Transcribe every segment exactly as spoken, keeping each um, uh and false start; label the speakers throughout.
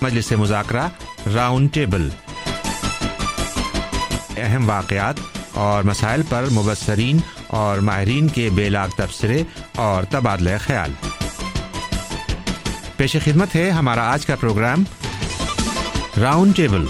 Speaker 1: मजलिस मुज़ाकरा round table, अहम वाक़यात और मसाइल पर मुबस्सरीन और माहिरीन के बेलाग तबसरे और तबादला ख्याल। पेश खिदमत है हमारा आज का program round table.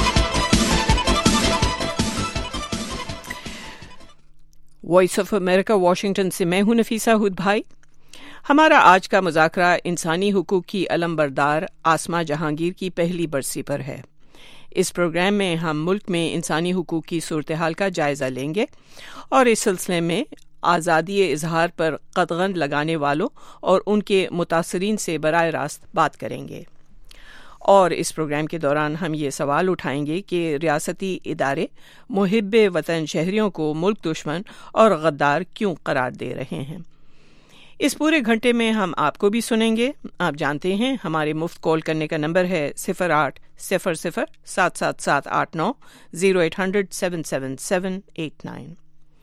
Speaker 2: Voice of America Washington से मैं हूं नफीसा हुद भाई। हमारा आज का मुज़ाकरा इंसानी हुकूक की अलमबरदार आसमा जहांगीर की पहली बरसी पर है। इस प्रोग्राम में हम मुल्क में इंसानी हुकूक की सूरत हाल का जायज़ा लेंगे और इस सिलसिले में आज़ादी इजहार पर कदगन लगाने वालों और उनके मुतासरीन से बराह रास्त बात करेंगे। और इस प्रोग्राम के दौरान हम ये सवाल उठाएंगे कि रियासती इदारे मुहिब्बे वतन शहरियों को मुल्क दुश्मन और गद्दार क्यों करार दे रहे हैं। इस पूरे घंटे में हम आपको भी सुनेंगे। आप जानते हैं हमारे मुफ्त कॉल करने का नंबर है सिफर आठ सिफर सिफर सात सात सात आठ नौ zero eight hundred seven seven seven eight nine.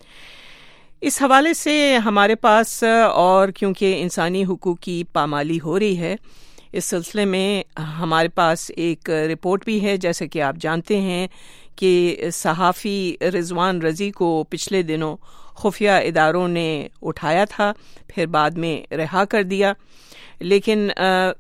Speaker 2: इस हवाले से हमारे पास और क्योंकि इंसानी हुकूक की पामाली हो रही है, इस सिलसिले में हमारे पास एक रिपोर्ट भी है। जैसे कि आप जानते हैं कि सहाफ़ी रिजवान रज़ी को पिछले दिनों खुफिया इदारों ने उठाया था, फिर बाद में रिहा कर दिया। लेकिन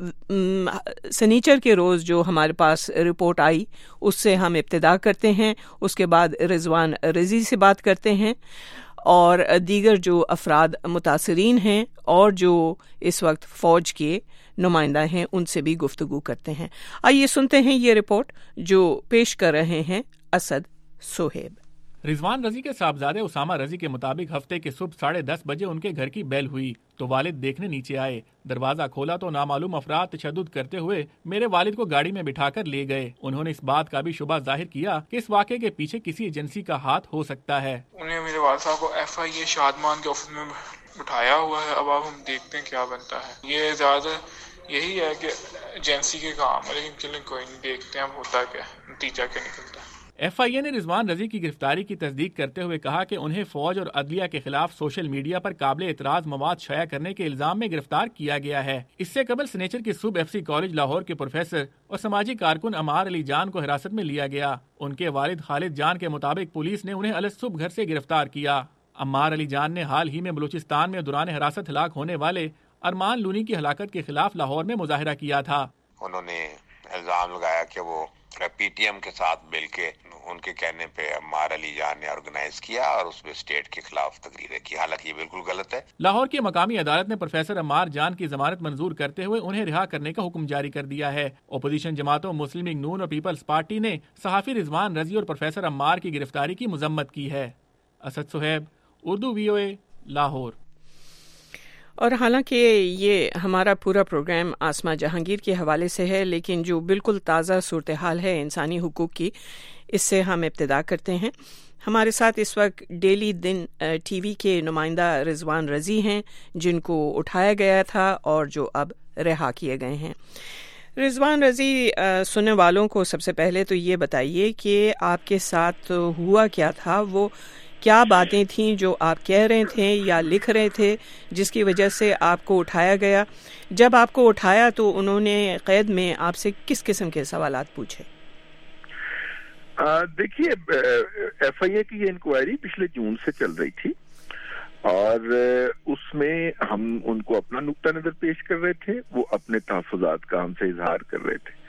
Speaker 2: सनीचर के रोज़ जो हमारे पास रिपोर्ट आई उससे हम इब्तिदा करते हैं, उसके बाद रिजवान रज़ी से बात करते हैं और दीगर जो अफराद मुतासरीन हैं और जो इस वक्त फ़ौज के नुमाइंदा हैं उनसे भी गुफ्तगू करते हैं। आइए सुनते हैं ये रिपोर्ट जो पेश कर रहे हैं असद सोहेब।
Speaker 3: रिजवान रज़ी के साहबजादे उसामा रज़ी के मुताबिक हफ्ते के सुबह साढ़े दस बजे उनके घर की बेल हुई तो वालिद देखने नीचे आए। दरवाजा खोला तो नामालूम अफराद तशद्दुद करते हुए मेरे वालिद को गाड़ी में बिठाकर ले गए। उन्होंने इस बात का भी शुबा जाहिर किया कि इस वाक़े के पीछे किसी एजेंसी का हाथ हो सकता है।
Speaker 4: उन्हें मेरे वालिद साहब को एफ आई ए शादमान के ऑफिस में उठाया हुआ है। अब आप हम देखते हैं क्या बनता है। ये ज्यादा यही है कि एजेंसी के काम है, लेकिन चलें कोई नहीं, देखते हैं होता क्या, नतीजा क्या निकलता है।
Speaker 3: एफ आई ए ने रिजवान रज़ी की गिरफ्तारी की तस्दीक करते हुए कहा कि उन्हें फौज और अदलिया के खिलाफ सोशल मीडिया पर काबिल एतराज मवाद शाया करने के इल्जाम में गिरफ्तार किया गया है। इससे कबल सनेचर की सुबह एफ सी कॉलेज लाहौर के प्रोफेसर और समाजी कारकुन अमार अली जान को हिरासत में लिया गया। उनके वालिद खालिद जान के मुताबिक पुलिस ने उन्हें अलग सुबह घर से गिरफ्तार किया। अमार अली जान ने हाल ही में बलूचिस्तान में दौरान हिरासत हलाक होने वाले अरमान लूनी की हलाकत के खिलाफ लाहौर में मुजाहिरा किया था।
Speaker 5: उन्होंने इल्जाम लगाया कि वो पी टी एम के साथ मिलके उनके कहने पे अम्मार अली जान ने ऑर्गेनाइज किया और उसमें स्टेट के खिलाफ तकरीरें की, हालांकि ये बिल्कुल गलत है।
Speaker 3: लाहौर की मकामी अदालत ने प्रोफेसर अम्मार जान की जमानत मंजूर करते हुए उन्हें रिहा करने का हुक्म जारी कर दिया है। अपोजिशन जमातों मुस्लिम लीग नून और पीपल्स पार्टी ने सहाफी रिजवान रज़ी और प्रोफेसर अम्मार की गिरफ्तारी की मजम्मत की है। Asad Suhaib, Urdu V O A, Lahore.
Speaker 2: और हालांकि ये हमारा पूरा प्रोग्राम आसमा जहांगीर के हवाले से है, लेकिन जो बिल्कुल ताज़ा सूरत हाल है इंसानी हुकूक की, इससे हम इब्तिदा करते हैं। हमारे साथ इस वक्त डेली दिन टीवी के नुमाइंदा रिजवान रज़ी हैं, जिनको उठाया गया था और जो अब रिहा किए गए हैं। रिजवान रज़ी, सुनने वालों को सबसे पहले तो ये बताइए कि आपके साथ हुआ क्या था, वो क्या बातें थीं जो आप कह रहे थे या लिख रहे थे जिसकी वजह से आपको उठाया गया। जब आपको उठाया तो उन्होंने कैद में आपसे किस किस्म के सवालात पूछे?
Speaker 6: देखिए, एफ आई ए की ये इंक्वायरी पिछले जून से चल रही थी और उसमें हम उनको अपना नुक्ता नजर पेश कर रहे थे, वो अपने तहफ़्फ़ुज़ात का हमसे इजहार कर रहे थे।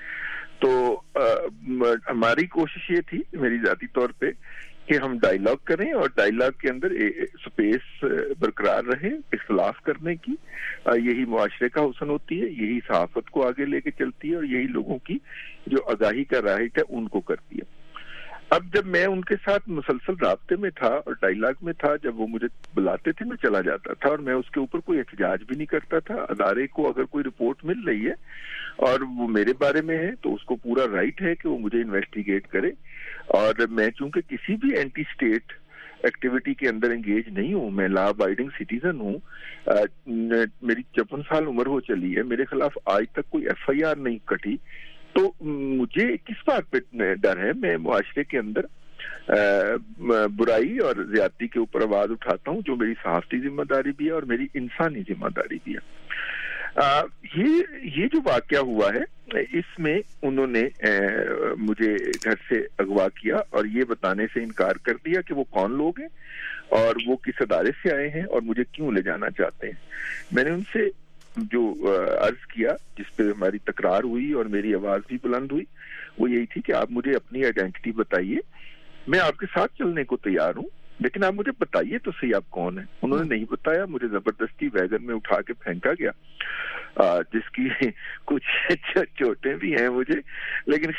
Speaker 6: तो हमारी कोशिश ये थी, मेरी ज़ाती तौर पे, कि हम डायलॉग करें और डायलॉग के अंदर स्पेस बरकरार रहे इख्तिलाफ करने की। यही मुआशरे का हुस्न होती है, यही सहाफत को आगे लेके चलती है और यही लोगों की जो आगाही का राइट है उनको करती है। अब जब मैं उनके साथ मुसलसल राब्ते में था और डायलॉग में था, जब वो मुझे बुलाते थे मैं चला जाता था और मैं उसके ऊपर कोई एहतजाज भी नहीं करता था। अदारे को अगर कोई रिपोर्ट मिल रही है और वो मेरे बारे में है तो उसको पूरा राइट है कि वो मुझे इन्वेस्टिगेट करे। और मैं चूंकि किसी भी एंटी स्टेट एक्टिविटी के अंदर एंगेज नहीं हूँ, मैं लॉ अबाइडिंग सिटीजन हूँ, मेरी चौपन साल उम्र हो चली है, मेरे खिलाफ आज तक कोई एफ आई आर नहीं कटी, तो मुझे किस बात पे डर है? मैं मुआशरे के अंदर आ, बुराई और ज्यादती के ऊपर आवाज उठाता हूँ, जो मेरी सहाफती जिम्मेदारी भी है और मेरी इंसानी जिम्मेदारी भी है। یہ یہ جو واقعہ ہوا ہے اس میں انہوں نے مجھے گھر سے اغوا کیا اور یہ بتانے سے انکار کر دیا کہ وہ کون لوگ ہیں اور وہ کس ادارے سے آئے ہیں اور مجھے کیوں لے جانا چاہتے ہیں. میں نے ان سے جو عرض کیا جس پہ ہماری تکرار ہوئی اور میری آواز بھی بلند ہوئی وہ یہی تھی کہ آپ مجھے اپنی آئیڈینٹی بتائیے, میں آپ کے ساتھ چلنے کو تیار ہوں, لیکن آپ مجھے بتائیے تو صحیح آپ کون ہیں. انہوں نے نہیں بتایا, مجھے زبردستی ویگن میں اٹھا کے پھینکا گیا, جس کی کچھ چوٹیں بھی ہیں مجھے, لیکن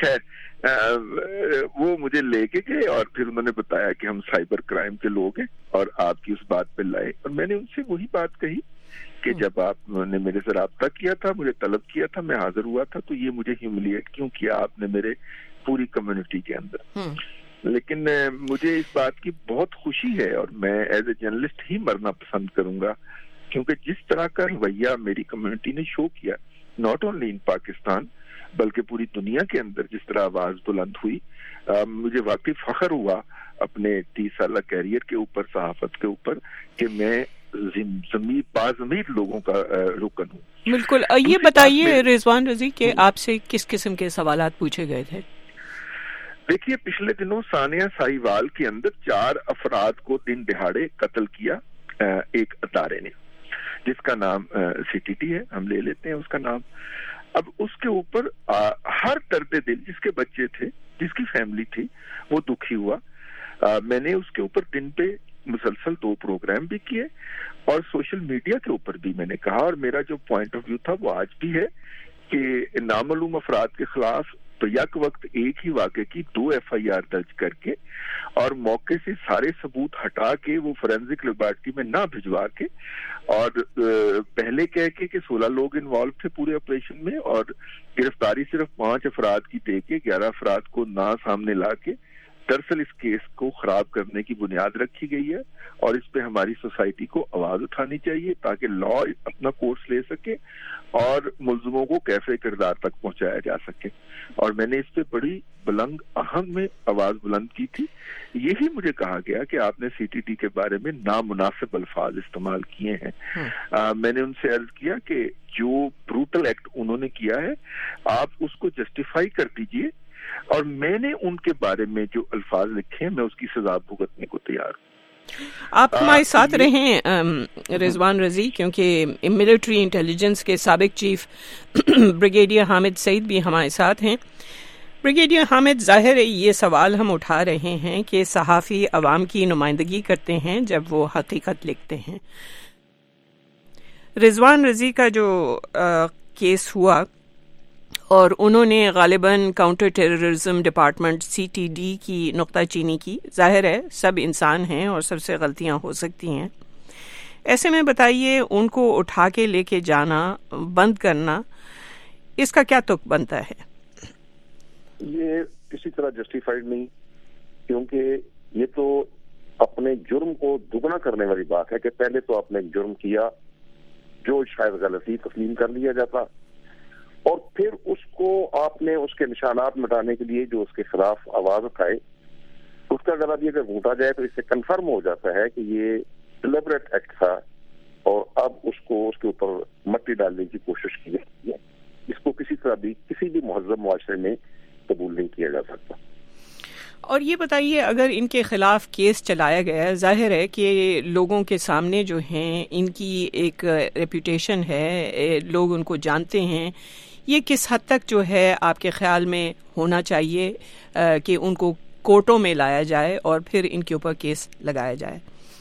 Speaker 6: خیر وہ مجھے لے کے گئے اور پھر انہوں نے بتایا کہ ہم سائبر کرائم کے لوگ ہیں اور آپ کی اس بات پہ لائے. اور میں نے ان سے وہی بات کہی کہ جب آپ نے میرے سے رابطہ کیا تھا, مجھے طلب کیا تھا, میں حاضر ہوا تھا, تو یہ مجھے ہیوملیٹ کیوں کیا آپ نے میرے پوری کمیونٹی کے اندر. لیکن مجھے اس بات کی بہت خوشی ہے اور میں ایز اے جرنلسٹ ہی مرنا پسند کروں گا, کیونکہ جس طرح کا رویہ میری کمیونٹی نے شو کیا, ناٹ اونلی ان پاکستان بلکہ پوری دنیا کے اندر جس طرح آواز بلند ہوئی, مجھے واقعی فخر ہوا اپنے تیس سالہ کیریئر کے اوپر, صحافت کے اوپر, کہ میں زمین بازمیر لوگوں کا رکن ہوں.
Speaker 2: بالکل. یہ بتائیے رضوان رضی کہ آپ سے کس قسم کے سوالات پوچھے گئے تھے؟
Speaker 6: دیکھیے, پچھلے دنوں ثانیہ ساہیوال کے اندر چار افراد کو دن دہاڑے قتل کیا ایک ادارے نے, جس کا نام سی ٹی ٹی ہے, ہم لے لیتے ہیں اس کا نام. اب اس کے اوپر ہر درد دل جس کے بچے تھے, جس کی فیملی تھی, وہ دکھی ہوا. میں نے اس کے اوپر دن پہ مسلسل دو پروگرام بھی کیے اور سوشل میڈیا کے اوپر بھی میں نے کہا, اور میرا جو پوائنٹ آف ویو تھا وہ آج بھی ہے کہ نامعلوم افراد کے خلاف تو یک وقت ایک ہی واقعے کی دو ایف آئی آر درج کر کے اور موقع سے سارے ثبوت ہٹا کے وہ فورینزک لیبارٹری میں نہ بھجوا کے اور پہلے کہہ کے کہ سولہ لوگ انوالو تھے پورے آپریشن میں اور گرفتاری صرف پانچ افراد کی دے کے گیارہ افراد کو نہ سامنے لا کے دراصل اس کیس کو خراب کرنے کی بنیاد رکھی گئی ہے. اور اس پہ ہماری سوسائٹی کو آواز اٹھانی چاہیے تاکہ لا اپنا کورس لے سکے اور ملزموں کو کیفے کردار تک پہنچایا جا سکے. اور میں نے اس پہ بڑی بلند اہم میں آواز بلند کی تھی. یہی مجھے کہا گیا کہ آپ نے سی ٹی ٹی کے بارے میں نامناسب الفاظ استعمال کیے ہیں. آ, میں نے ان سے عرض کیا کہ جو بروٹل ایکٹ انہوں نے کیا ہے آپ اس کو جسٹیفائی کر دیجئے, اور میں نے ان کے بارے میں جو الفاظ لکھے ہیں میں اس کی سزا بھگتنے کو تیار ہوں.
Speaker 2: آپ ہمارے ساتھ رہیں رضوان رضی, کیونکہ ملٹری انٹیلیجنس کے سابق چیف بریگیڈیئر حامد سعید بھی ہمارے ساتھ ہیں. بریگیڈیئر حامد, ظاہر ہے یہ سوال ہم اٹھا رہے ہیں کہ صحافی عوام کی نمائندگی کرتے ہیں جب وہ حقیقت لکھتے ہیں. رضوان رضی کا جو کیس ہوا اور انہوں نے غالباً counter terrorism department C T D کی نقطہ چینی کی. ظاہر ہے سب انسان ہیں اور سب سے غلطیاں ہو سکتی ہیں. ایسے میں بتائیے ان کو اٹھا کے لے کے جانا, بند کرنا, اس کا کیا تک بنتا ہے؟
Speaker 7: یہ کسی طرح جسٹیفائڈ نہیں, کیونکہ یہ تو اپنے جرم کو دگنا کرنے والی بات ہے کہ پہلے تو آپ نے ایک جرم کیا جو شاید غلطی تسلیم کر لیا جاتا, اور پھر اس کو آپ نے اس کے نشانات مٹانے کے لیے جو اس کے خلاف آواز اٹھائے, اس کا اگر اب یہ اگر گھونٹا جائے تو اس سے کنفرم ہو جاتا ہے کہ یہ ڈیلیبریٹ ایکٹ تھا اور اب اس کو اس کے اوپر مٹی ڈالنے کی کوشش کی جاتی ہے. اس کو کسی طرح بھی کسی بھی مہذب معاشرے میں قبول نہیں کیا جا سکتا.
Speaker 2: اور یہ بتائیے, اگر ان کے خلاف کیس چلایا گیا ہے, ظاہر ہے کہ لوگوں کے سامنے جو ہیں ان کی ایک ریپوٹیشن ہے, لوگ ان کو جانتے ہیں, یہ کس حد تک جو ہے آپ کے خیال میں ہونا چاہیے کہ ان کو کورٹوں میں لایا جائے اور پھر ان کے اوپر کیس لگایا جائے؟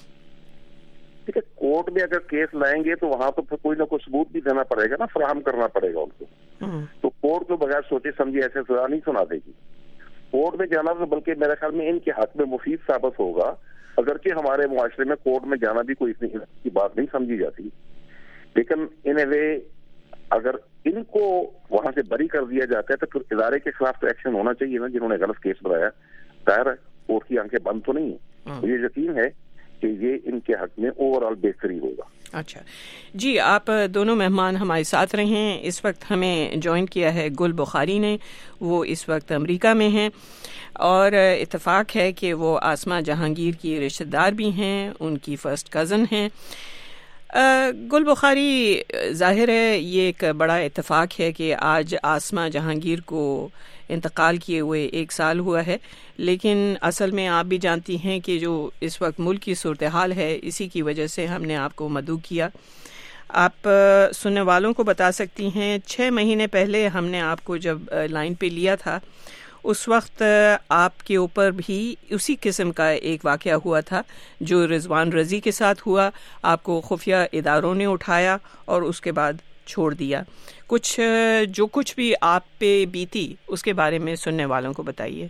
Speaker 7: ٹھیک ہے, کورٹ میں اگر کیس لائیں گے تو وہاں تو پھر کوئی نہ کوئی ثبوت بھی دینا پڑے گا نا, فراہم کرنا پڑے گا ان کو. تو کورٹ تو بغیر سوچے سمجھے ایسے سزا نہیں سنا دے گی. کورٹ میں جانا تو بلکہ میرے خیال میں ان کے حق میں مفید ثابت ہوگا, اگرچہ ہمارے معاشرے میں کورٹ میں جانا بھی کوئی اتنی بات نہیں سمجھی جاتی, لیکن ان اے وے اگر ان کو وہاں سے بری کر دیا جاتا ہے تو پھر ادارے کے خلاف تو ایکشن ہونا چاہیے نا, جنہوں نے غلط کیس بنایا. ظاہر ہے کورٹ کی آنکھیں بند تو نہیں ہیں, مجھے یقین ہے کہ یہ ان کے حق میں اوور آل بہتری ہوگا.
Speaker 2: اچھا جی, آپ دونوں مہمان ہمارے ساتھ رہے ہیں. اس وقت ہمیں جوائن کیا ہے گل بخاری نے, وہ اس وقت امریکہ میں ہیں اور اتفاق ہے کہ وہ آسما جہانگیر کی رشتہ دار بھی ہیں, ان کی فرسٹ کزن ہیں. گل بخاری، ظاہر ہے یہ ایک بڑا اتفاق ہے کہ آج آسما جہانگیر کو انتقال کیے ہوئے ایک سال ہوا ہے، لیکن اصل میں آپ بھی جانتی ہیں کہ جو اس وقت ملک کی صورتحال ہے اسی کی وجہ سے ہم نے آپ کو مدعو کیا. آپ سننے والوں کو بتا سکتی ہیں چھ مہینے پہلے ہم نے آپ کو جب لائن پہ لیا تھا اس وقت آپ کے اوپر بھی اسی قسم کا ایک واقعہ ہوا تھا جو رضوان رضی کے ساتھ ہوا. آپ کو خفیہ اداروں نے اٹھایا اور اس کے بعد چھوڑ دیا. کچھ جو کچھ بھی آپ پہ بیتی اس کے بارے میں سننے والوں کو بتائیے.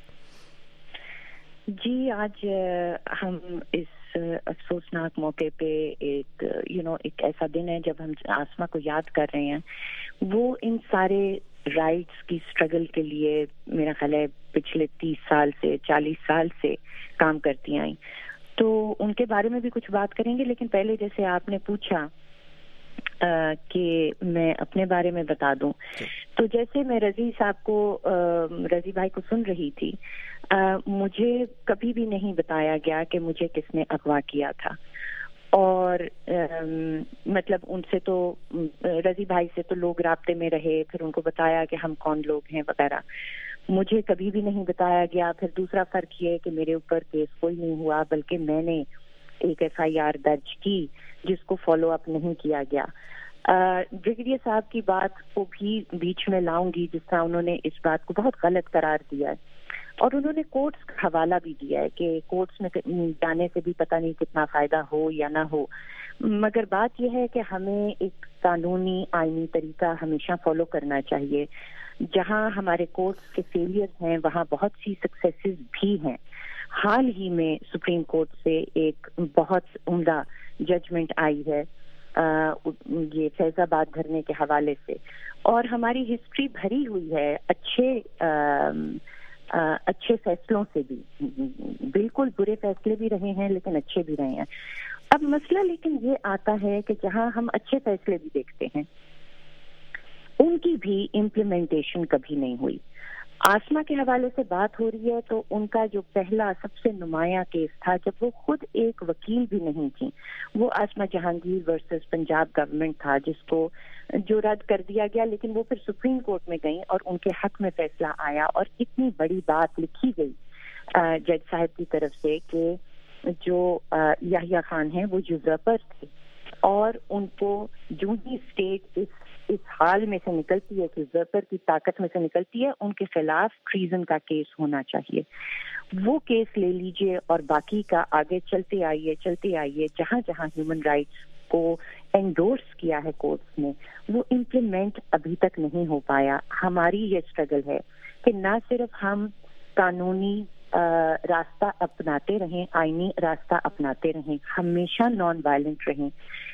Speaker 8: جی، آج ہم اس افسوسناک موقع پہ ایک یو نو ایک ایسا دن ہے جب ہم آسما کو یاد کر رہے ہیں. وہ ان سارے رائٹس کی اسٹرگل کے لیے میرا خیال ہے پچھلے تیس سال سے چالیس سال سے کام کرتی آئیں، تو ان کے بارے میں بھی کچھ بات کریں گے. لیکن پہلے جیسے آپ نے پوچھا کہ میں اپنے بارے میں بتا دوں، تو جیسے میں رضی صاحب کو رضی بھائی کو سن رہی تھی، مجھے کبھی بھی نہیں بتایا گیا کہ مجھے کس نے اغوا کیا تھا. اور مطلب ان سے تو رضی بھائی سے تو لوگ رابطے میں رہے، پھر ان کو بتایا کہ ہم کون لوگ ہیں وغیرہ. مجھے کبھی بھی نہیں بتایا گیا. پھر دوسرا فرق یہ کہ میرے اوپر کیس کوئی نہیں ہوا، بلکہ میں نے ایک ایف آئی آر درج کی جس کو فالو اپ نہیں کیا گیا. بریگیڈیئر صاحب کی بات کو بھی بیچ میں لاؤں گی، جس طرح انہوں نے اس بات کو بہت غلط قرار دیا ہے اور انہوں نے کورٹس کا حوالہ بھی دیا ہے کہ کورٹس میں جانے سے بھی پتہ نہیں کتنا فائدہ ہو یا نہ ہو. مگر بات یہ ہے کہ ہمیں ایک قانونی آئینی طریقہ ہمیشہ فالو کرنا چاہیے. جہاں ہمارے کورٹس کے فیلئر ہیں وہاں بہت سی سکسیسز بھی ہیں. حال ہی میں سپریم کورٹ سے ایک بہت عمدہ ججمنٹ آئی ہے یہ فیض آباد دھرنے کے حوالے سے، اور ہماری ہسٹری بھری ہوئی ہے اچھے اچھے فیصلوں سے بھی. بالکل برے فیصلے بھی رہے ہیں لیکن اچھے بھی رہے ہیں. اب مسئلہ لیکن یہ آتا ہے کہ جہاں ہم اچھے فیصلے بھی دیکھتے ہیں ان کی بھی امپلیمنٹیشن کبھی نہیں ہوئی. آسما کے حوالے سے بات ہو رہی ہے تو ان کا جو پہلا سب سے نمایاں کیس تھا جب وہ خود ایک وکیل بھی نہیں تھی، وہ آسما جہانگیر ورسز پنجاب گورنمنٹ تھا، جس کو جو رد کر دیا گیا. لیکن وہ پھر سپریم کورٹ میں گئیں اور ان کے حق میں فیصلہ آیا اور اتنی بڑی بات لکھی گئی جج صاحب کی طرف سے کہ جو یحییٰ خان ہیں وہ یوزرپر تھے اور ان کو جو ہی اسٹیٹ اس اس حال میں سے نکلتی ہے کہ یوزرپر کی طاقت میں سے نکلتی ہے ان کے خلاف ٹریزن کا کیس ہونا چاہیے. وہ کیس لے لیجئے اور باقی کا آگے چلتے آئیے چلتے آئیے جہاں جہاں ہیومن رائٹس کو انڈورس کیا ہے کورٹس نے وہ امپلیمنٹ ابھی تک نہیں ہو پایا. ہماری یہ اسٹرگل ہے کہ نہ صرف ہم قانونی راستہ اپناتے رہیں، آئینی راستہ اپناتے رہیں، ہمیشہ نان وائلنٹ رہیں،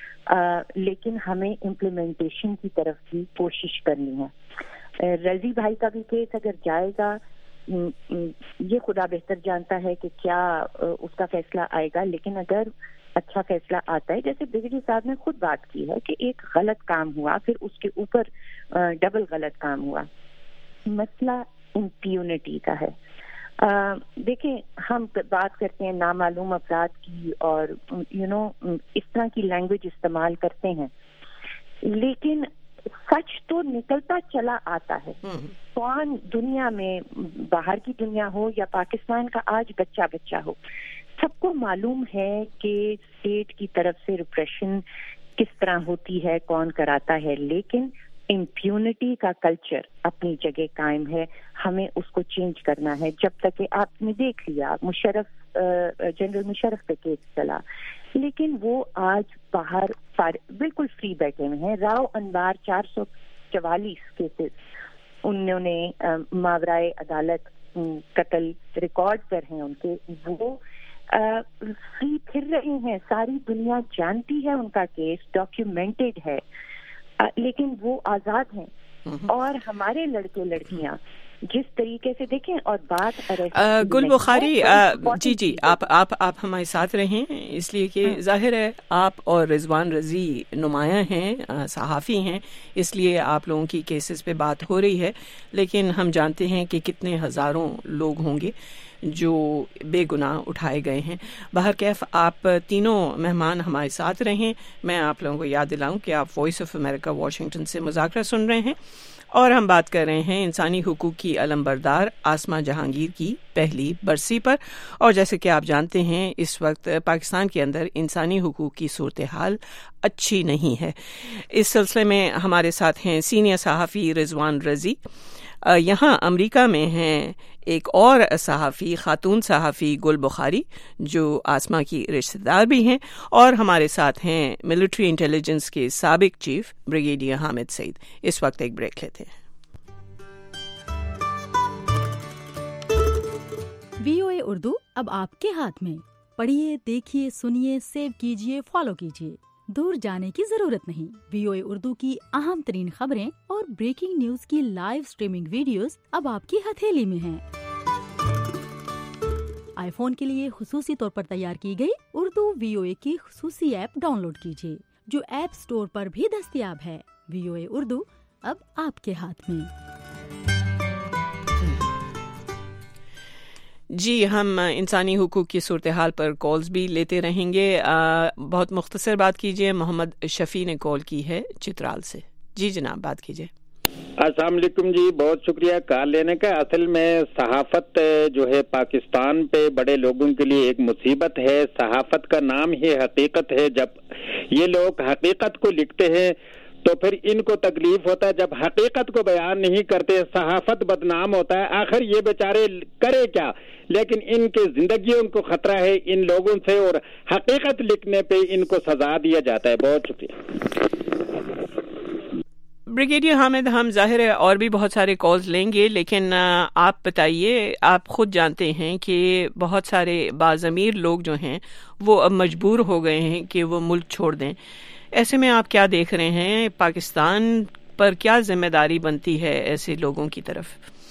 Speaker 8: لیکن ہمیں امپلیمنٹیشن کی طرف بھی کوشش کرنی ہے. رضی بھائی کا بھی کیس اگر جائے گا یہ خدا بہتر جانتا ہے کہ کیا اس کا فیصلہ آئے گا، لیکن اگر اچھا فیصلہ آتا ہے، جیسے بریگیڈیئر صاحب نے خود بات کی ہے کہ ایک غلط کام ہوا پھر اس کے اوپر ڈبل غلط کام ہوا. مسئلہ امپیونٹی کا ہے. دیکھیں ہم بات کرتے ہیں نامعلوم افراد کی اور یو نو اس طرح کی لینگویج استعمال کرتے ہیں، لیکن سچ تو نکلتا چلا آتا ہے. کون دنیا میں، باہر کی دنیا ہو یا پاکستان کا آج بچہ بچہ ہو، سب کو معلوم ہے کہ اسٹیٹ کی طرف سے ریپریشن کس طرح ہوتی ہے، کون کراتا ہے، لیکن امپیونٹی کا کلچر اپنی جگہ قائم ہے. ہمیں اس کو چینج کرنا ہے. جب تک کہ آپ نے دیکھ لیا مشرف جنرل مشرف پہ کیس چلا، لیکن وہ آج باہر بالکل فری بیٹھے ہوئے ہیں. راؤ انوار چار سو چوالیس کیسز انہوں نے ماورائے عدالت قتل ریکارڈ پر ہیں ان کے، وہ فری پھر رہے ہیں. ساری دنیا جانتی ہے ان کا کیس ڈاکیومنٹڈ ہے، لیکن وہ آزاد ہیں. اور ہمارے لڑکے لڑکیاں جس طریقے سے دیکھیں اور بات
Speaker 2: گل بخاری جی جی آپ آپ آپ ہمارے ساتھ رہیں، اس لیے کہ ظاہر ہے آپ اور رضوان رضی نمایاں ہیں، صحافی ہیں، اس لیے آپ لوگوں کی کیسز پہ بات ہو رہی ہے، لیکن ہم جانتے ہیں کہ کتنے ہزاروں لوگ ہوں گے جو بے گناہ اٹھائے گئے ہیں. بہرکیف آپ تینوں مہمان ہمارے ساتھ رہیں. میں آپ لوگوں کو یاد دلاؤں کہ آپ وائس آف امریکہ واشنگٹن سے مذاکرہ سن رہے ہیں اور ہم بات کر رہے ہیں انسانی حقوق کی علم بردار آسما جہانگیر کی پہلی برسی پر. اور جیسے کہ آپ جانتے ہیں اس وقت پاکستان کے اندر انسانی حقوق کی صورتحال اچھی نہیں ہے. اس سلسلے میں ہمارے ساتھ ہیں سینئر صحافی رضوان رضی. یہاں امریکہ میں ہیں ایک اور صحافی خاتون صحافی گل بخاری جو آسما کی رشتہ دار بھی ہیں, اور ہمارے ساتھ ہیں ملٹری انٹیلیجنس کے سابق چیف بریگیڈیئر حامد سعید. اس وقت ایک بریک لیتے ہیں.
Speaker 9: وی او اے اردو اب آپ کے ہاتھ میں. پڑھیے, دیکھیے, سنیے, سیو کیجیے, فالو کیجیے. دور جانے کی ضرورت نہیں. وی او اے اردو کی اہم ترین خبریں اور بریکنگ نیوز کی لائیو سٹریمنگ ویڈیوز اب آپ کی ہتھیلی میں ہیں. آئی فون کے لیے خصوصی طور پر تیار کی گئی اردو وی او اے کی خصوصی ایپ ڈاؤن لوڈ کیجیے جو ایپ سٹور پر بھی دستیاب ہے. وی او اے اردو اب آپ کے ہاتھ میں.
Speaker 2: جی, ہم انسانی حقوق کی صورتحال پر کالز بھی لیتے رہیں گے. آ, بہت مختصر بات کیجیے. محمد شفیع نے کال کی ہے چترال سے. جی جناب, بات کیجیے.
Speaker 10: السلام علیکم جی, بہت شکریہ کال لینے کا. اصل میں صحافت جو ہے پاکستان پہ بڑے لوگوں کے لیے ایک مصیبت ہے. صحافت کا نام ہی حقیقت ہے. جب یہ لوگ حقیقت کو لکھتے ہیں تو پھر ان کو تکلیف ہوتا ہے. جب حقیقت کو بیان نہیں کرتے صحافت بدنام ہوتا ہے. آخر یہ بیچارے کرے کیا, لیکن ان کے زندگیوں کو خطرہ ہے ان لوگوں سے, اور حقیقت لکھنے پہ ان کو سزا دیا جاتا ہے. بہت شکریہ.
Speaker 2: بریگیڈیئر حامد, ہم ظاہر ہے اور بھی بہت سارے کالز لیں گے, لیکن آپ بتائیے, آپ خود جانتے ہیں کہ بہت سارے باضمیر لوگ جو ہیں وہ اب مجبور ہو گئے ہیں کہ وہ ملک چھوڑ دیں. ایسے میں آپ کیا دیکھ رہے ہیں, پاکستان پر کیا ذمہ داری بنتی ہے ایسے لوگوں کی طرف؟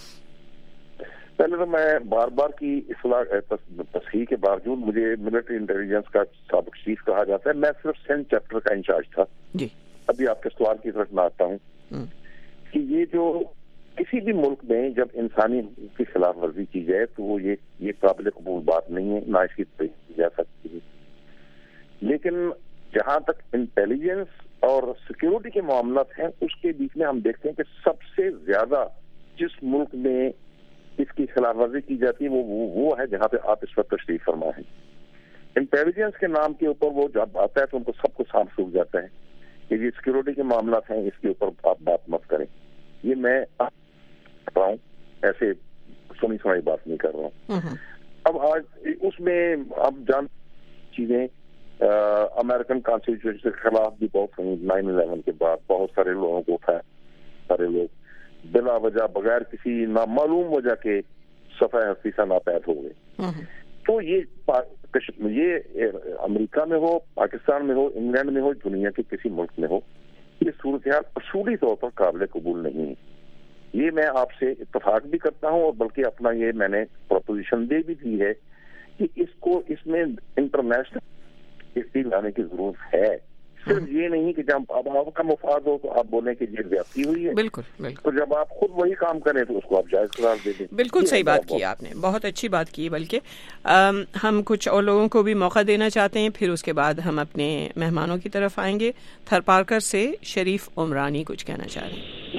Speaker 7: پہلے تو میں بار بار کی اصلاح تصحیح کے باوجود مجھے ملٹری انٹیلیجنس کا سابق چیف کہا جاتا ہے. میں صرف سندھ چیپٹر کا انچارج تھا. جی, ابھی آپ کے سوال کی طرف میں آتا ہوں کہ یہ جو کسی بھی ملک میں جب انسانی حقوق کی خلاف ورزی کی جائے تو وہ یہ یہ قابل قبول بات نہیں ہے, نہ اس کی کی جا سکتی ہے. لیکن جہاں تک انٹیلیجنس اور سیکیورٹی کے معاملات ہیں اس کے بیچ میں ہم دیکھتے ہیں کہ سب سے زیادہ جس ملک میں اس کی خلاف ورزی کی جاتی ہے وہ وہ ہے جہاں پہ آپ اس وقت تشریف فرما ہے. انٹیلیجنس کے نام کے اوپر وہ جب آتا ہے تو ان کو سب کو سانپ سوکھ جاتا ہے کہ یہ سیکیورٹی کے معاملات ہیں, اس کے اوپر آپ بات مت کریں. یہ میں کر رہا ہوں, ایسے سنی سنائی بات نہیں کر رہا ہوں. اب آج اس میں اب جان چیزیں امریکن کانسٹیٹیوشن کے خلاف بھی بہت نائن الیون کے بعد بہت سارے لوگوں کو اٹھایا. سارے لوگ بلا وجہ بغیر کسی نامعلوم وجہ کے صفحہ ہستی سے ناپید ہو گئے. تو یہ یہ امریکہ میں ہو, پاکستان میں ہو, انگلینڈ میں ہو, دنیا کے کسی ملک میں ہو, یہ صورتحال اصولی طور پر قابل قبول نہیں ہے. یہ میں آپ سے اتفاق بھی کرتا ہوں, اور بلکہ اپنا یہ میں نے پروپوزیشن دے بھی دی ہے کہ اس کو اس میں انٹرنیشنل لانے کی ضرورت ہے. صرف یہ نہیں کہ جب اب آپ کا مفاد ہو تو آپ بولیں کہ یہ زیادتی ہوئی ہے. بالکل بالکل. تو جب آپ خود وہی کام کریں تو اس کو آپ جائز قرار دے دیں.
Speaker 2: بالکل صحیح بات کی آپ نے, بہت اچھی بات کی. بلکہ ہم کچھ اور لوگوں کو بھی موقع دینا چاہتے ہیں, پھر اس کے بعد ہم اپنے مہمانوں کی طرف آئیں گے. تھر پارکر سے شریف عمرانی کچھ کہنا چاہ رہے ہیں.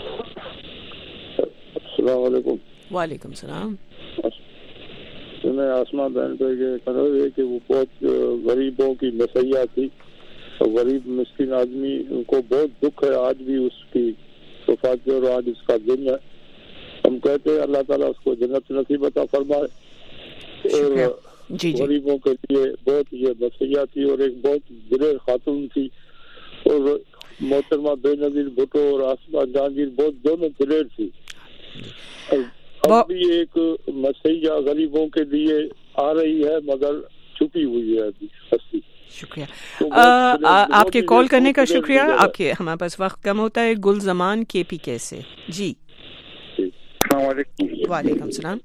Speaker 11: السلام علیکم.
Speaker 2: وعلیکم السلام.
Speaker 11: میں آسما بہن پہ یہ کہہ رہا کہ وہ بہت غریبوں کی مسیح تھی, غریب مسکین آدمی کو بہت دکھ ہے آج بھی اس کی وفات, اور آج اس کا دن ہے. ہم کہتے ہیں اللہ تعالیٰ اس کو جنت نصیب عطا فرمائے. اور جی جی. غریبوں کے لیے بہت یہ مسیح تھی اور ایک بہت دلیر خاتون تھی. اور محترمہ بے نظیر بھٹو اور آسما جہانگیر بہت دونوں دلیر تھی. اب بھی ایک مسیح غریبوں کے لیے آ رہی ہے مگر چھپی ہوئی ہے ابھی ہستی.
Speaker 2: شکریہ آپ کے کال کرنے کا. شکریہ آپ کے, ہمارے پاس وقت کم ہوتا ہے. گل زمان کے پی کے سے. جی
Speaker 12: السلام علیکم.
Speaker 2: وعلیکم السلام.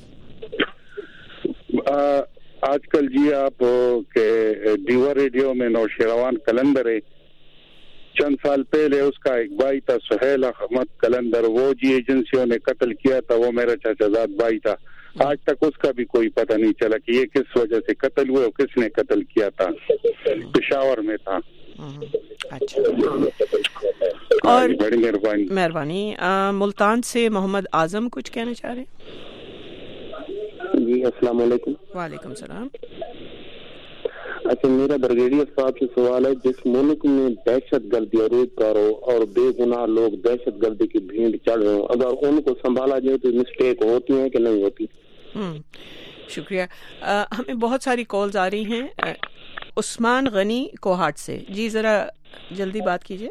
Speaker 12: آج کل جی آپ کے ڈیوا ریڈیو میں نوشیروان کلندر ہے, چند سال پہلے اس کا ایک بھائی تھا سہیل احمد کلندر, وہ جی ایجنسیوں نے قتل کیا تھا, وہ میرا چچا زاد بھائی تھا. آج تک اس کا بھی کوئی پتہ نہیں چلا کہ یہ کس وجہ سے قتل ہوئے اور کس نے قتل کیا تھا. پشاور میں تھا.
Speaker 2: اچھا اور
Speaker 12: بڑی مہربانی
Speaker 2: مہربانی ملتان سے محمد اعظم کچھ کہنا چاہ رہے ہیں؟
Speaker 13: جی السلام علیکم.
Speaker 2: وعلیکم السلام.
Speaker 13: اچھا میرا بریگیڈیئر صاحب سے سوال ہے, جس ملک میں دہشت گردی عروج پا رہو اور بے گناہ لوگ دہشت گردی کی بھیڑ چڑھ رہے ہوں, اگر ان کو سنبھالا جائے تو مسٹیک ہوتی ہیں کہ نہیں ہوتی؟
Speaker 2: ہم شکریہ. آ, ہمیں بہت ساری کالز آ رہی ہیں. عثمان غنی کوہاٹ سے, جی ذرا جلدی بات کیجیے.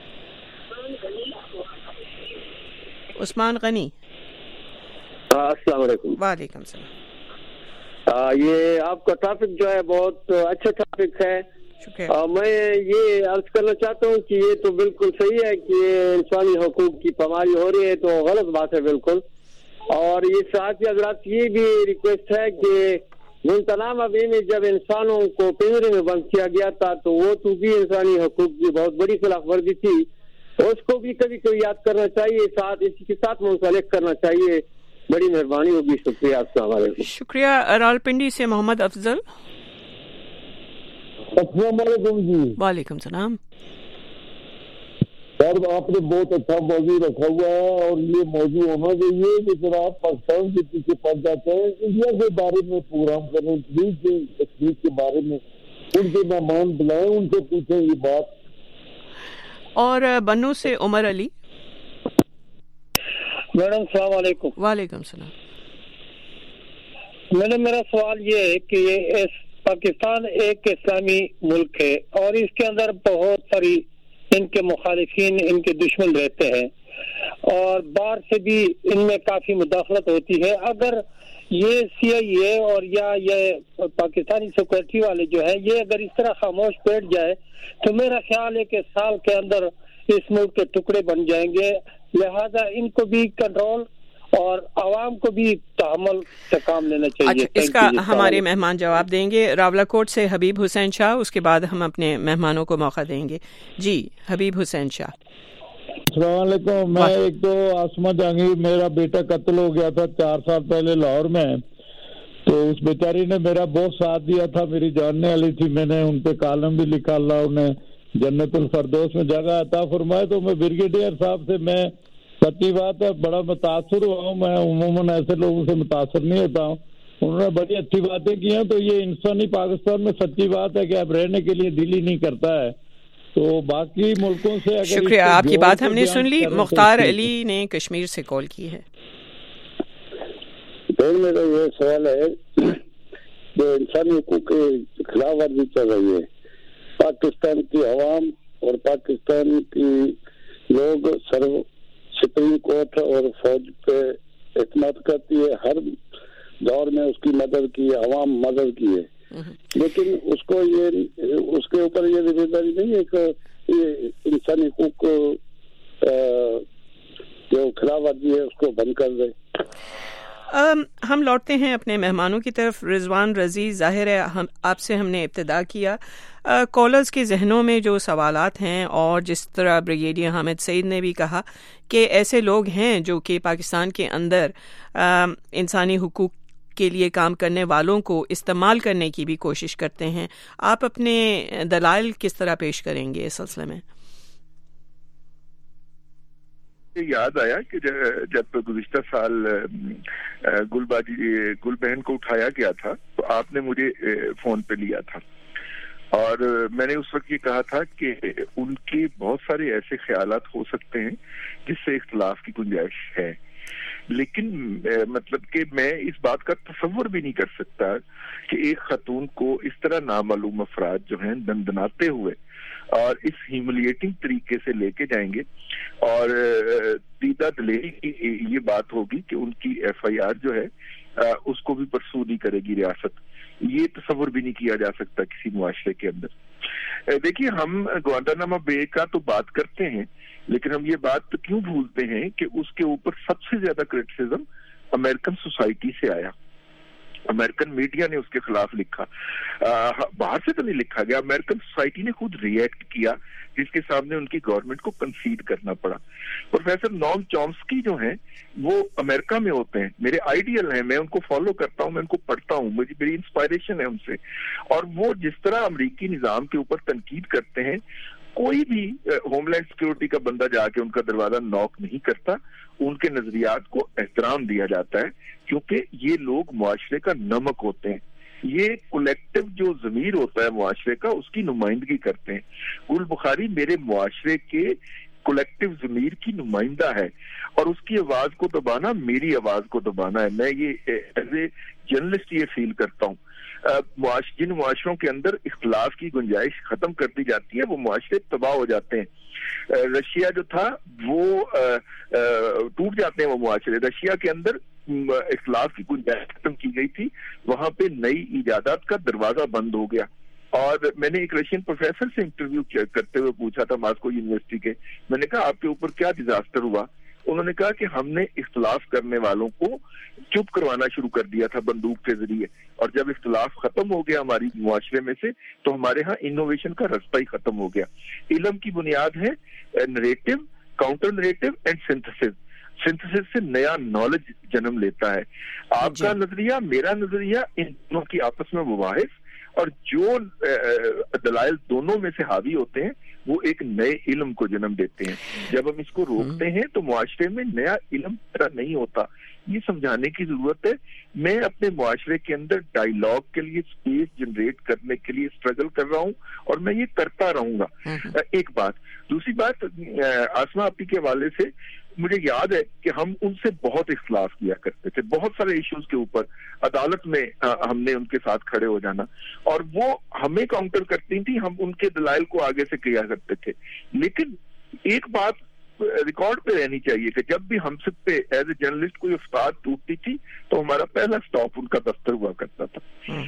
Speaker 2: عثمان غنی.
Speaker 13: السلام علیکم.
Speaker 2: وعلیکم السلام.
Speaker 13: آ, یہ آپ کا ٹاپک جو ہے بہت اچھا ٹاپک ہے. آ, میں یہ عرض کرنا چاہتا ہوں کہ یہ تو بالکل صحیح ہے کہ انسانی حقوق کی پامالی ہو رہی ہے, تو غلط بات ہے بالکل. اور یہ صحافی حضرات کی یہ بھی ریکویسٹ ہے کہ گوانتانامو بے میں جب انسانوں کو پنجرے میں بند کیا گیا تھا تو وہ تو بھی انسانی حقوق کی بہت بڑی خلاف ورزی تھی, اس کو بھی کبھی کبھی یاد کرنا چاہیے, ساتھ اسی کے ساتھ منسلک کرنا چاہیے. بڑی مہربانی ہوگی. شکریہ. السلام علیکم.
Speaker 2: شکریہ. راولپنڈی سے محمد افضل.
Speaker 14: السلام علیکم. جی
Speaker 2: وعلیکم السلام.
Speaker 14: سر آپ نے بہت اچھا موضوع رکھا ہوا ہے, اور یہ موضوع ہونا چاہیے کہ جناب پاکستان کے پیچھے پڑ جاتے ہیں. انڈیا کے بارے میں پروگرام کریں, پلیز کے کشمیر کے بارے میں ان کے مہمان بلائیں, ان سے پوچھیں یہ بات.
Speaker 2: اور بنو سے عمر علی.
Speaker 15: میڈم السلام علیکم.
Speaker 2: وعلیکم السلام.
Speaker 15: میڈم میرا سوال یہ ہے کہ اس پاکستان ایک اسلامی ملک ہے اور اس کے اندر بہت ساری ان کے مخالفین, ان کے دشمن رہتے ہیں, اور باہر سے بھی ان میں کافی مداخلت ہوتی ہے. اگر یہ سی آئی اے اور یا یہ پاکستانی سیکورٹی والے جو ہیں یہ اگر اس طرح خاموش بیٹھ جائے تو میرا خیال ہے کہ سال کے اندر اس ملک کے ٹکڑے بن جائیں گے. لہذا ان کو بھی کنٹرول اور عوام کو بھی تحمل سے کام لینا چاہیے.
Speaker 2: اچھا, اس کا ہمارے مہمان جواب دیں گے. راولہ کوٹ سے حبیب حسین شاہ, اس کے بعد ہم اپنے مہمانوں کو موقع دیں گے. جی حبیب حسین شاہ.
Speaker 14: السلام علیکم. میں ایک تو آسما جہانگیر, میرا بیٹا قتل ہو گیا تھا چار سال پہلے لاہور میں, تو اس بیچاری نے میرا بہت ساتھ دیا تھا, میری جاننے والی تھی. میں نے ان پہ کالم بھی لکھا, اللہ انہیں جنت الفردوس میں جگہ عطا فرمائے. تو میں بریگیڈیئر صاحب سے, میں سچی بات ہے بڑا متاثر ہوا ہوں. میں عموماً ایسے لوگوں سے متاثر نہیں ہوتا ہوں. انہوں نے بڑی اچھی باتیں کی ہیں. تو یہ انسانی پاکستان میں سچی بات ہے کہ اب رہنے کے لیے دل ہی نہیں کرتا ہے. تو باقی ملکوں سے
Speaker 2: شکریہ, آپ کی بات ہم نے سن لی. مختار علی نے کشمیر سے کال کی ہے.
Speaker 11: میرا یہ سوال ہے جو انسانی حقوق کے خلاف ورزی چل رہی ہے, پاکستان کی عوام اور پاکستان کی لوگ سرو سپریم کورٹ اور فوج پہ اعتماد کرتی ہے, ہر دور میں اس کی مدد کی ہے, عوام مدد کی ہے, لیکن اس کو یہ اس کے اوپر یہ ذمہ داری نہیں ہے کہ یہ انسانی حقوق جو خلاف ورزی ہے اس کو بند کر دے.
Speaker 2: ہم لوٹتے ہیں اپنے مہمانوں کی طرف. رضوان رضی, ظاہر ہے ہم آپ سے ہم نے ابتدا کیا. کالرز کے ذہنوں میں جو سوالات ہیں, اور جس طرح بریگیڈیئر حامد سعید نے بھی کہا کہ ایسے لوگ ہیں جو کہ پاکستان کے اندر انسانی حقوق کے لیے کام کرنے والوں کو استعمال کرنے کی بھی کوشش کرتے ہیں. آپ اپنے دلائل کس طرح پیش کریں گے اس سلسلے میں؟
Speaker 6: یاد آیا کہ جب گزشتہ سال گل باجی گل بہن کو اٹھایا گیا تھا تو آپ نے مجھے فون پہ لیا تھا, اور میں نے اس وقت یہ کہا تھا کہ ان کے بہت سارے ایسے خیالات ہو سکتے ہیں جس سے اختلاف کی گنجائش ہے, لیکن مطلب کہ میں اس بات کا تصور بھی نہیں کر سکتا کہ ایک خاتون کو اس طرح نامعلوم افراد جو ہیں دندناتے ہوئے اور اس ہیوملیٹنگ طریقے سے لے کے جائیں گے, اور دیدہ دلیری کی یہ بات ہوگی کہ ان کی ایف آئی آر جو ہے اس کو بھی پرسو نہیں کرے گی ریاست. یہ تصور بھی نہیں کیا جا سکتا کسی معاشرے کے اندر. دیکھیے, ہم گوانتانامو بے کا تو بات کرتے ہیں, لیکن ہم یہ بات تو کیوں بھولتے ہیں کہ اس کے اوپر سب سے زیادہ کرٹیسزم امریکن سوسائٹی سے آیا. अमेरिकन मीडिया ने उसके खिलाफ लिखा, बाहर से तो नहीं लिखा गया, अमेरिकन सोसाइटी ने खुद रिएक्ट किया, जिसके सामने उनकी गवर्नमेंट को कंसीड करना पड़ा। प्रोफेसर नॉम चॉम्स्की जो हैं वो अमेरिका में होते हैं, मेरे आइडियल हैं, मैं उनको फॉलो करता हूं, मैं उनको पढ़ता हूं, मुझे मेरी इंस्पायरेशन है उनसे। और वो जिस तरह अमेरिकी निजाम के ऊपर तनकीद करते हैं, कोई भी होमलैंड सिक्योरिटी का बंदा जाके उनका दरवाजा नॉक नहीं करता, उनके नजरियात को एहतराम दिया जाता है, क्योंकि ये लोग मुआशरे का नमक होते हैं, ये कलेक्टिव जो ज़मीर होता है मुआशरे का, उसकी नुमाइंदगी करते हैं। गुल बुखारी मेरे मुआशरे के कलेक्टिव ज़मीर की नुमाइंदा है, और उसकी आवाज को दबाना मेरी आवाज को दबाना है। मैं ये एज ए जर्नलिस्ट ये फील करता हूँ। जिन मुआशरों के अंदर इख्तलाफ की गुंजाइश खत्म कर दी जाती है, वो मुआशरे तबाह हो जाते हैं। रशिया जो था वो टूट जाते हैं वो मुआशरे। रशिया के अंदर इख्तलाफ की गुंजाइश खत्म की गई थी, वहां पे नई इजादात का दरवाजा बंद हो गया। और मैंने एक रशियन प्रोफेसर से इंटरव्यू करते हुए पूछा था, मॉस्को यूनिवर्सिटी के, मैंने कहा आपके ऊपर क्या डिजास्टर हुआ? उन्होंने कहा कि हमने इख्तलाफ करने वालों को चुप करवाना शुरू कर दिया था बंदूक के जरिए, और जब इख्तलाफ खत्म हो गया हमारी मुआशरे में से, तो हमारे यहाँ इनोवेशन का रास्ता ही खत्म हो गया। इल्म की बुनियाद है narrative, counter narrative and synthesis. Synthesis से नया नॉलेज जन्म लेता है। आपका नजरिया, मेरा नजरिया, इन दोनों की आपस में मुबाहिस, और जो दलाइल दोनों में से हावी होते हैं वो एक नए इल्म को जन्म देते हैं। जब हम इसको रोकते हैं तो मुआशरे में नया इल्म पैदा नहीं होता। ये समझाने की जरूरत है। मैं अपने मुआशरे के अंदर डायलॉग के लिए स्पेस जनरेट करने के लिए स्ट्रगल कर रहा हूँ, और मैं ये करता रहूंगा। एक बात। दूसरी बात, आसमा आपी के हवाले से मुझे याद है कि हम उनसे बहुत इख्तलाफ किया करते थे, बहुत सारे इश्यूज के ऊपर अदालत में आ, हमने उनके साथ खड़े हो जाना, और वो हमें काउंटर करती थी, हम उनके दलाइल को आगे से किया करते थे। लेकिन एक बात रिकॉर्ड पे रहनी चाहिए कि जब भी हमसे पे एज ए जर्नलिस्ट कोई उस्ताद टूटती थी, तो हमारा पहला स्टॉप उनका दफ्तर हुआ करता था।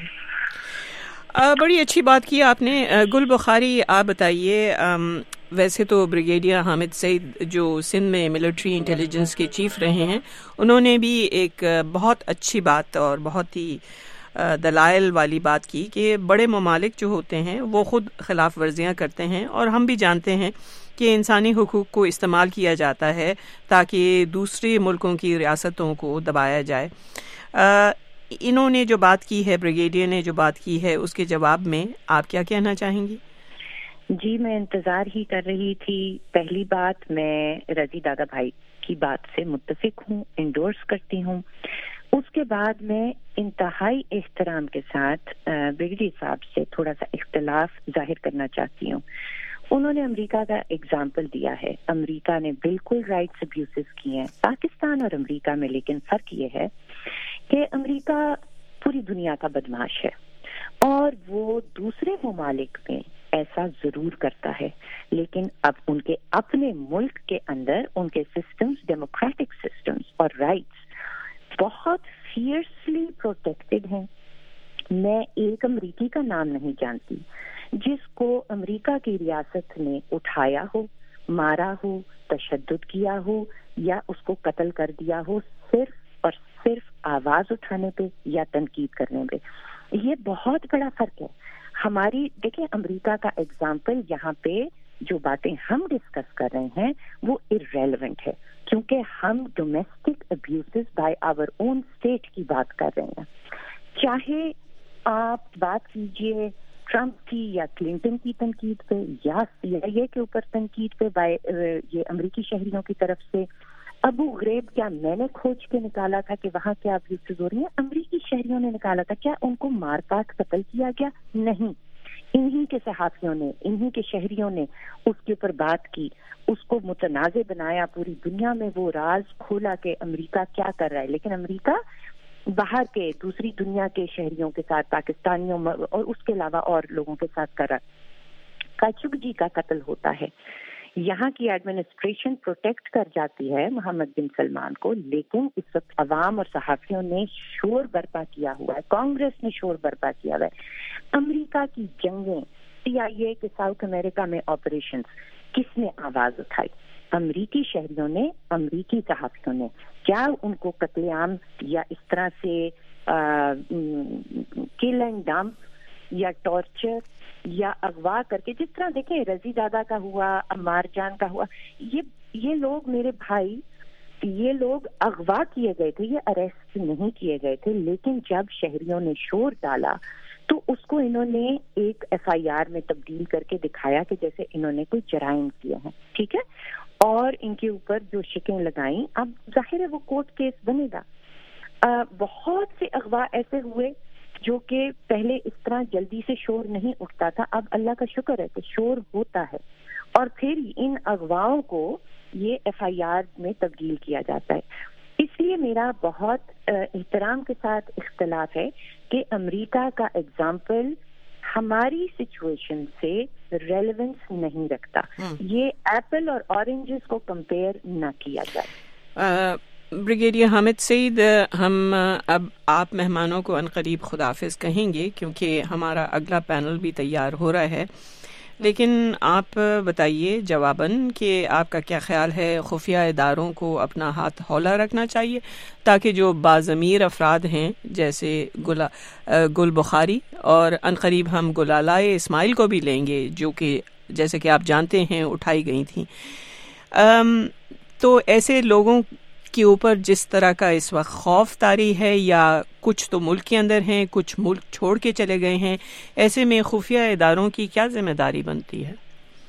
Speaker 2: आ, बड़ी अच्छी बात की आपने। गुल बुखारी, आप बताइए, वैसे तो ब्रिगेडियर हामिद सईद जो सिंध में मिलिट्री इंटेलिजेंस के चीफ रहे हैं, उन्होंने भी एक बहुत अच्छी बात और बहुत ही दलाइल वाली बात की कि बड़े ममालिक जो होते हैं वो खुद खिलाफ वर्जियाँ करते हैं, और हम भी जानते हैं कि इंसानी हुकूक को इस्तेमाल किया जाता है ताकि दूसरे मुल्कों की रियासतों को दबाया जाए। आ, इन्होंने जो बात की है, ब्रिगेडियर ने जो बात की है, उसके जवाब में आप क्या कहना चाहेंगी?
Speaker 8: जी, मैं इंतजार ही कर रही थी। पहली बात, मैं रजी दादा भाई की बात से मुत्तफिक हूँ, इंडोर्स करती हूँ। उसके बाद मैं इंतहाई एहतराम के साथ ब्रिगेडियर साहब से थोड़ा सा इख्तलाफ जाहिर करना चाहती हूँ। उन्होंने अमेरिका का एग्जाम्पल दिया है। अमेरिका ने बिल्कुल राइट्स अब्यूसेस किए हैं पाकिस्तान और अमेरिका में, लेकिन फर्क ये है कि अमेरिका पूरी दुनिया का बदमाश है, और वो दूसरे ममालिक में ऐसा जरूर करता है, लेकिन अब उनके अपने मुल्क के अंदर उनके सिस्टम्स, डेमोक्रेटिक सिस्टम्स और राइट्स बहुत फियर्सली प्रोटेक्टेड हैं। मैं एक अमेरिकी का नाम नहीं जानती जिसको अमेरिका की रियासत ने उठाया हो, मारा हो, तशद्दुद किया हो या उसको कत्ल कर दिया हो, सिर्फ और सिर्फ आवाज उठाने पे या तनकीद करने पे। ये बहुत बड़ा फर्क है। हमारी देखिए, अमेरिका का एग्जाम्पल यहाँ पे जो बातें हम डिस्कस कर रहे हैं वो इररेलेवेंट है, क्योंकि हम domestic abuses by our own state की बात कर रहे हैं। चाहे आप बात कीजिए ट्रंप की या क्लिंटन की तनकीद पे या सीआईए के ऊपर तनकीद पे बाय ये अमेरिकी शहरियों की तरफ से। अबू गरीब, क्या मैंने खोज के निकाला था कि वहाँ क्या अब्यूसेस हो रही हैं? अमेरिकी शहरियों ने निकाला था। क्या उनको मार काट कत्ल किया गया? नहीं, इन्हीं के सहाफियों ने, इन्हीं के शहरियों ने उसके ऊपर बात की, उसको मुतनाज़े बनाया, पूरी दुनिया में वो राज खोला कि अमेरिका क्या कर रहा है। लेकिन अमेरिका बाहर के दूसरी दुनिया के शहरियों के साथ, पाकिस्तानियों और उसके अलावा और लोगों के साथ कर रहा है। काचुगजी का कत्ल होता है, यहाँ की एडमिनिस्ट्रेशन प्रोटेक्ट कर जाती है मोहम्मद बिन सलमान को, लेकिन इस वक्त अवाम और सहाफियों ने शोर बर्पा किया हुआ है, कांग्रेस ने शोर बर्पा किया हुआ है। अमेरिका की जंगें, सीआईए के साउथ अमेरिका में ऑपरेशंस, किसने आवाज उठाई? अमरीकी शहरियों ने, अमरीकी सहाफियों ने। क्या उनको कत्लेआम या इस तरह से किल एंड डंप या टॉर्चर या अगवा करके, जिस तरह देखें रजी दादा का हुआ, अम्मार जान का हुआ, ये ये लोग मेरे भाई, ये लोग अगवा किए गए थे, ये अरेस्ट नहीं किए गए थे, लेकिन जब शहरियों ने शोर डाला तो उसको इन्होंने एक एफ आई आर में तब्दील करके दिखाया कि जैसे इन्होंने कोई जराइम किए हैं, ठीक है, और इनके ऊपर जो शिकें लगाई, अब जाहिर है वो कोर्ट केस बनेगा। आ, बहुत से अगवा ऐसे हुए जो कि पहले इस तरह जल्दी से शोर नहीं उठता था, अब अल्लाह का शुक्र है कि शोर होता है, और फिर इन अगवाओं को ये एफ आई आर में तब्दील किया जाता है। इसलिए मेरा बहुत एहतराम के साथ इख्तलाफ है कि अमेरिका का एग्जाम्पल हमारी सिचुएशन से रेलेवेंस नहीं रखता। ये एप्पल और ऑरेंजेस को कंपेयर न किया जाए।
Speaker 2: ब्रिगेडियर हामिद सईद, हम अब आप मेहमानों को अनकरीब खुदाफिज कहेंगे क्योंकि हमारा अगला पैनल भी तैयार हो रहा है, लेकिन आप बताइए जवाबन कि आपका क्या ख्याल है, खुफिया इदारों को अपना हाथ हौला रखना चाहिए ताकि जो बाज़मीर अफराद हैं जैसे गुला गुल बुखारी और अनकरीब हम गुलालाए इस्माइल को भी लेंगे जो कि जैसे कि आप जानते हैं उठाई गई थी, तो ऐसे लोगों के ऊपर जिस तरह का इस वक्त खौफ तारी है, या कुछ तो मुल्क के अंदर हैं, कुछ मुल्क छोड़ के चले गए हैं, ऐसे में खुफिया इदारों की क्या जिम्मेदारी बनती है?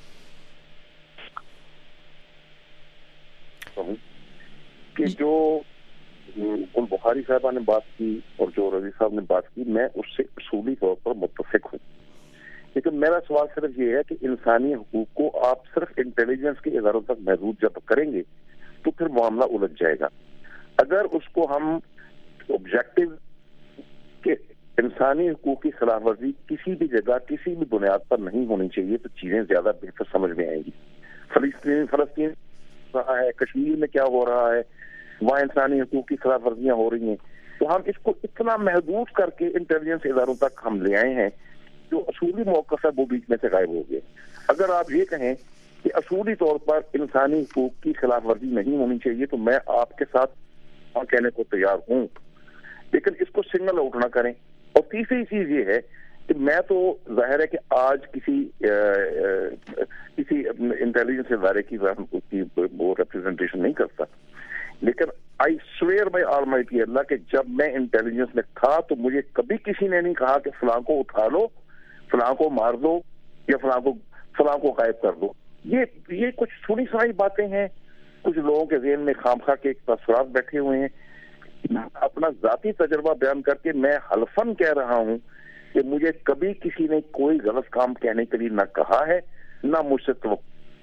Speaker 7: कि जो गुल बुखारी साहबा ने बात की और जो रजी साहब ने बात की, मैं उससे उसूली तौर पर मुत्तफिक हूँ, लेकिन मेरा सवाल सिर्फ ये है कि इंसानी हुकूक को आप सिर्फ इंटेलिजेंस के इदारों तक महदूद जब करेंगे तो फिर मामला उलझ जाएगा। अगर उसको हम ऑब्जेक्टिव के इंसानी हुकूक की खिलाफ वर्जी किसी भी जगह किसी भी बुनियाद पर नहीं होनी चाहिए तो चीजें ज्यादा बेहतर समझ में आएंगी। फलस्तीन फलस्तीन रहा है, कश्मीर में क्या हो रहा है, वहाँ इंसानी हुकूक की खिलाफ वर्जियां हो रही हैं, तो हम इसको इतना महदूद करके इंटेलिजेंस इदारों तक हम ले आए हैं, जो असूली मौक़िफ़ है वो बीच में से गायब हो गए। अगर आप ये कहें कि असूली तौर पर इंसानी हुकूक की खिलाफ वर्जी नहीं होनी चाहिए तो मैं आपके साथ कहने को तैयार हूँ, लेकिन इसको सिंगल आउट ना करें। और तीसरी चीज ये है कि मैं तो जाहिर है कि आज किसी आ, आ, किसी इंटेलिजेंस इदारे की वो रिप्रेजेंटेशन नहीं करता, लेकिन I swear by almighty Allah कि जब मैं इंटेलिजेंस में था तो मुझे कभी किसी ने नहीं कहा कि फलां को उठा लो, फलां को मार दो या फलां को फलां को गायब कर दो। ये ये कुछ सुनी सुनाई बातें हैं, कुछ लोगों के ज़हन में खामखा के तसव्वुरात बैठे हुए हैं। अपना जाती तजर्बा बयान करके मैं हल्फन कह रहा हूँ कि मुझे कभी किसी ने कोई गलत काम कहने के लिए ना कहा है ना मुझसे तो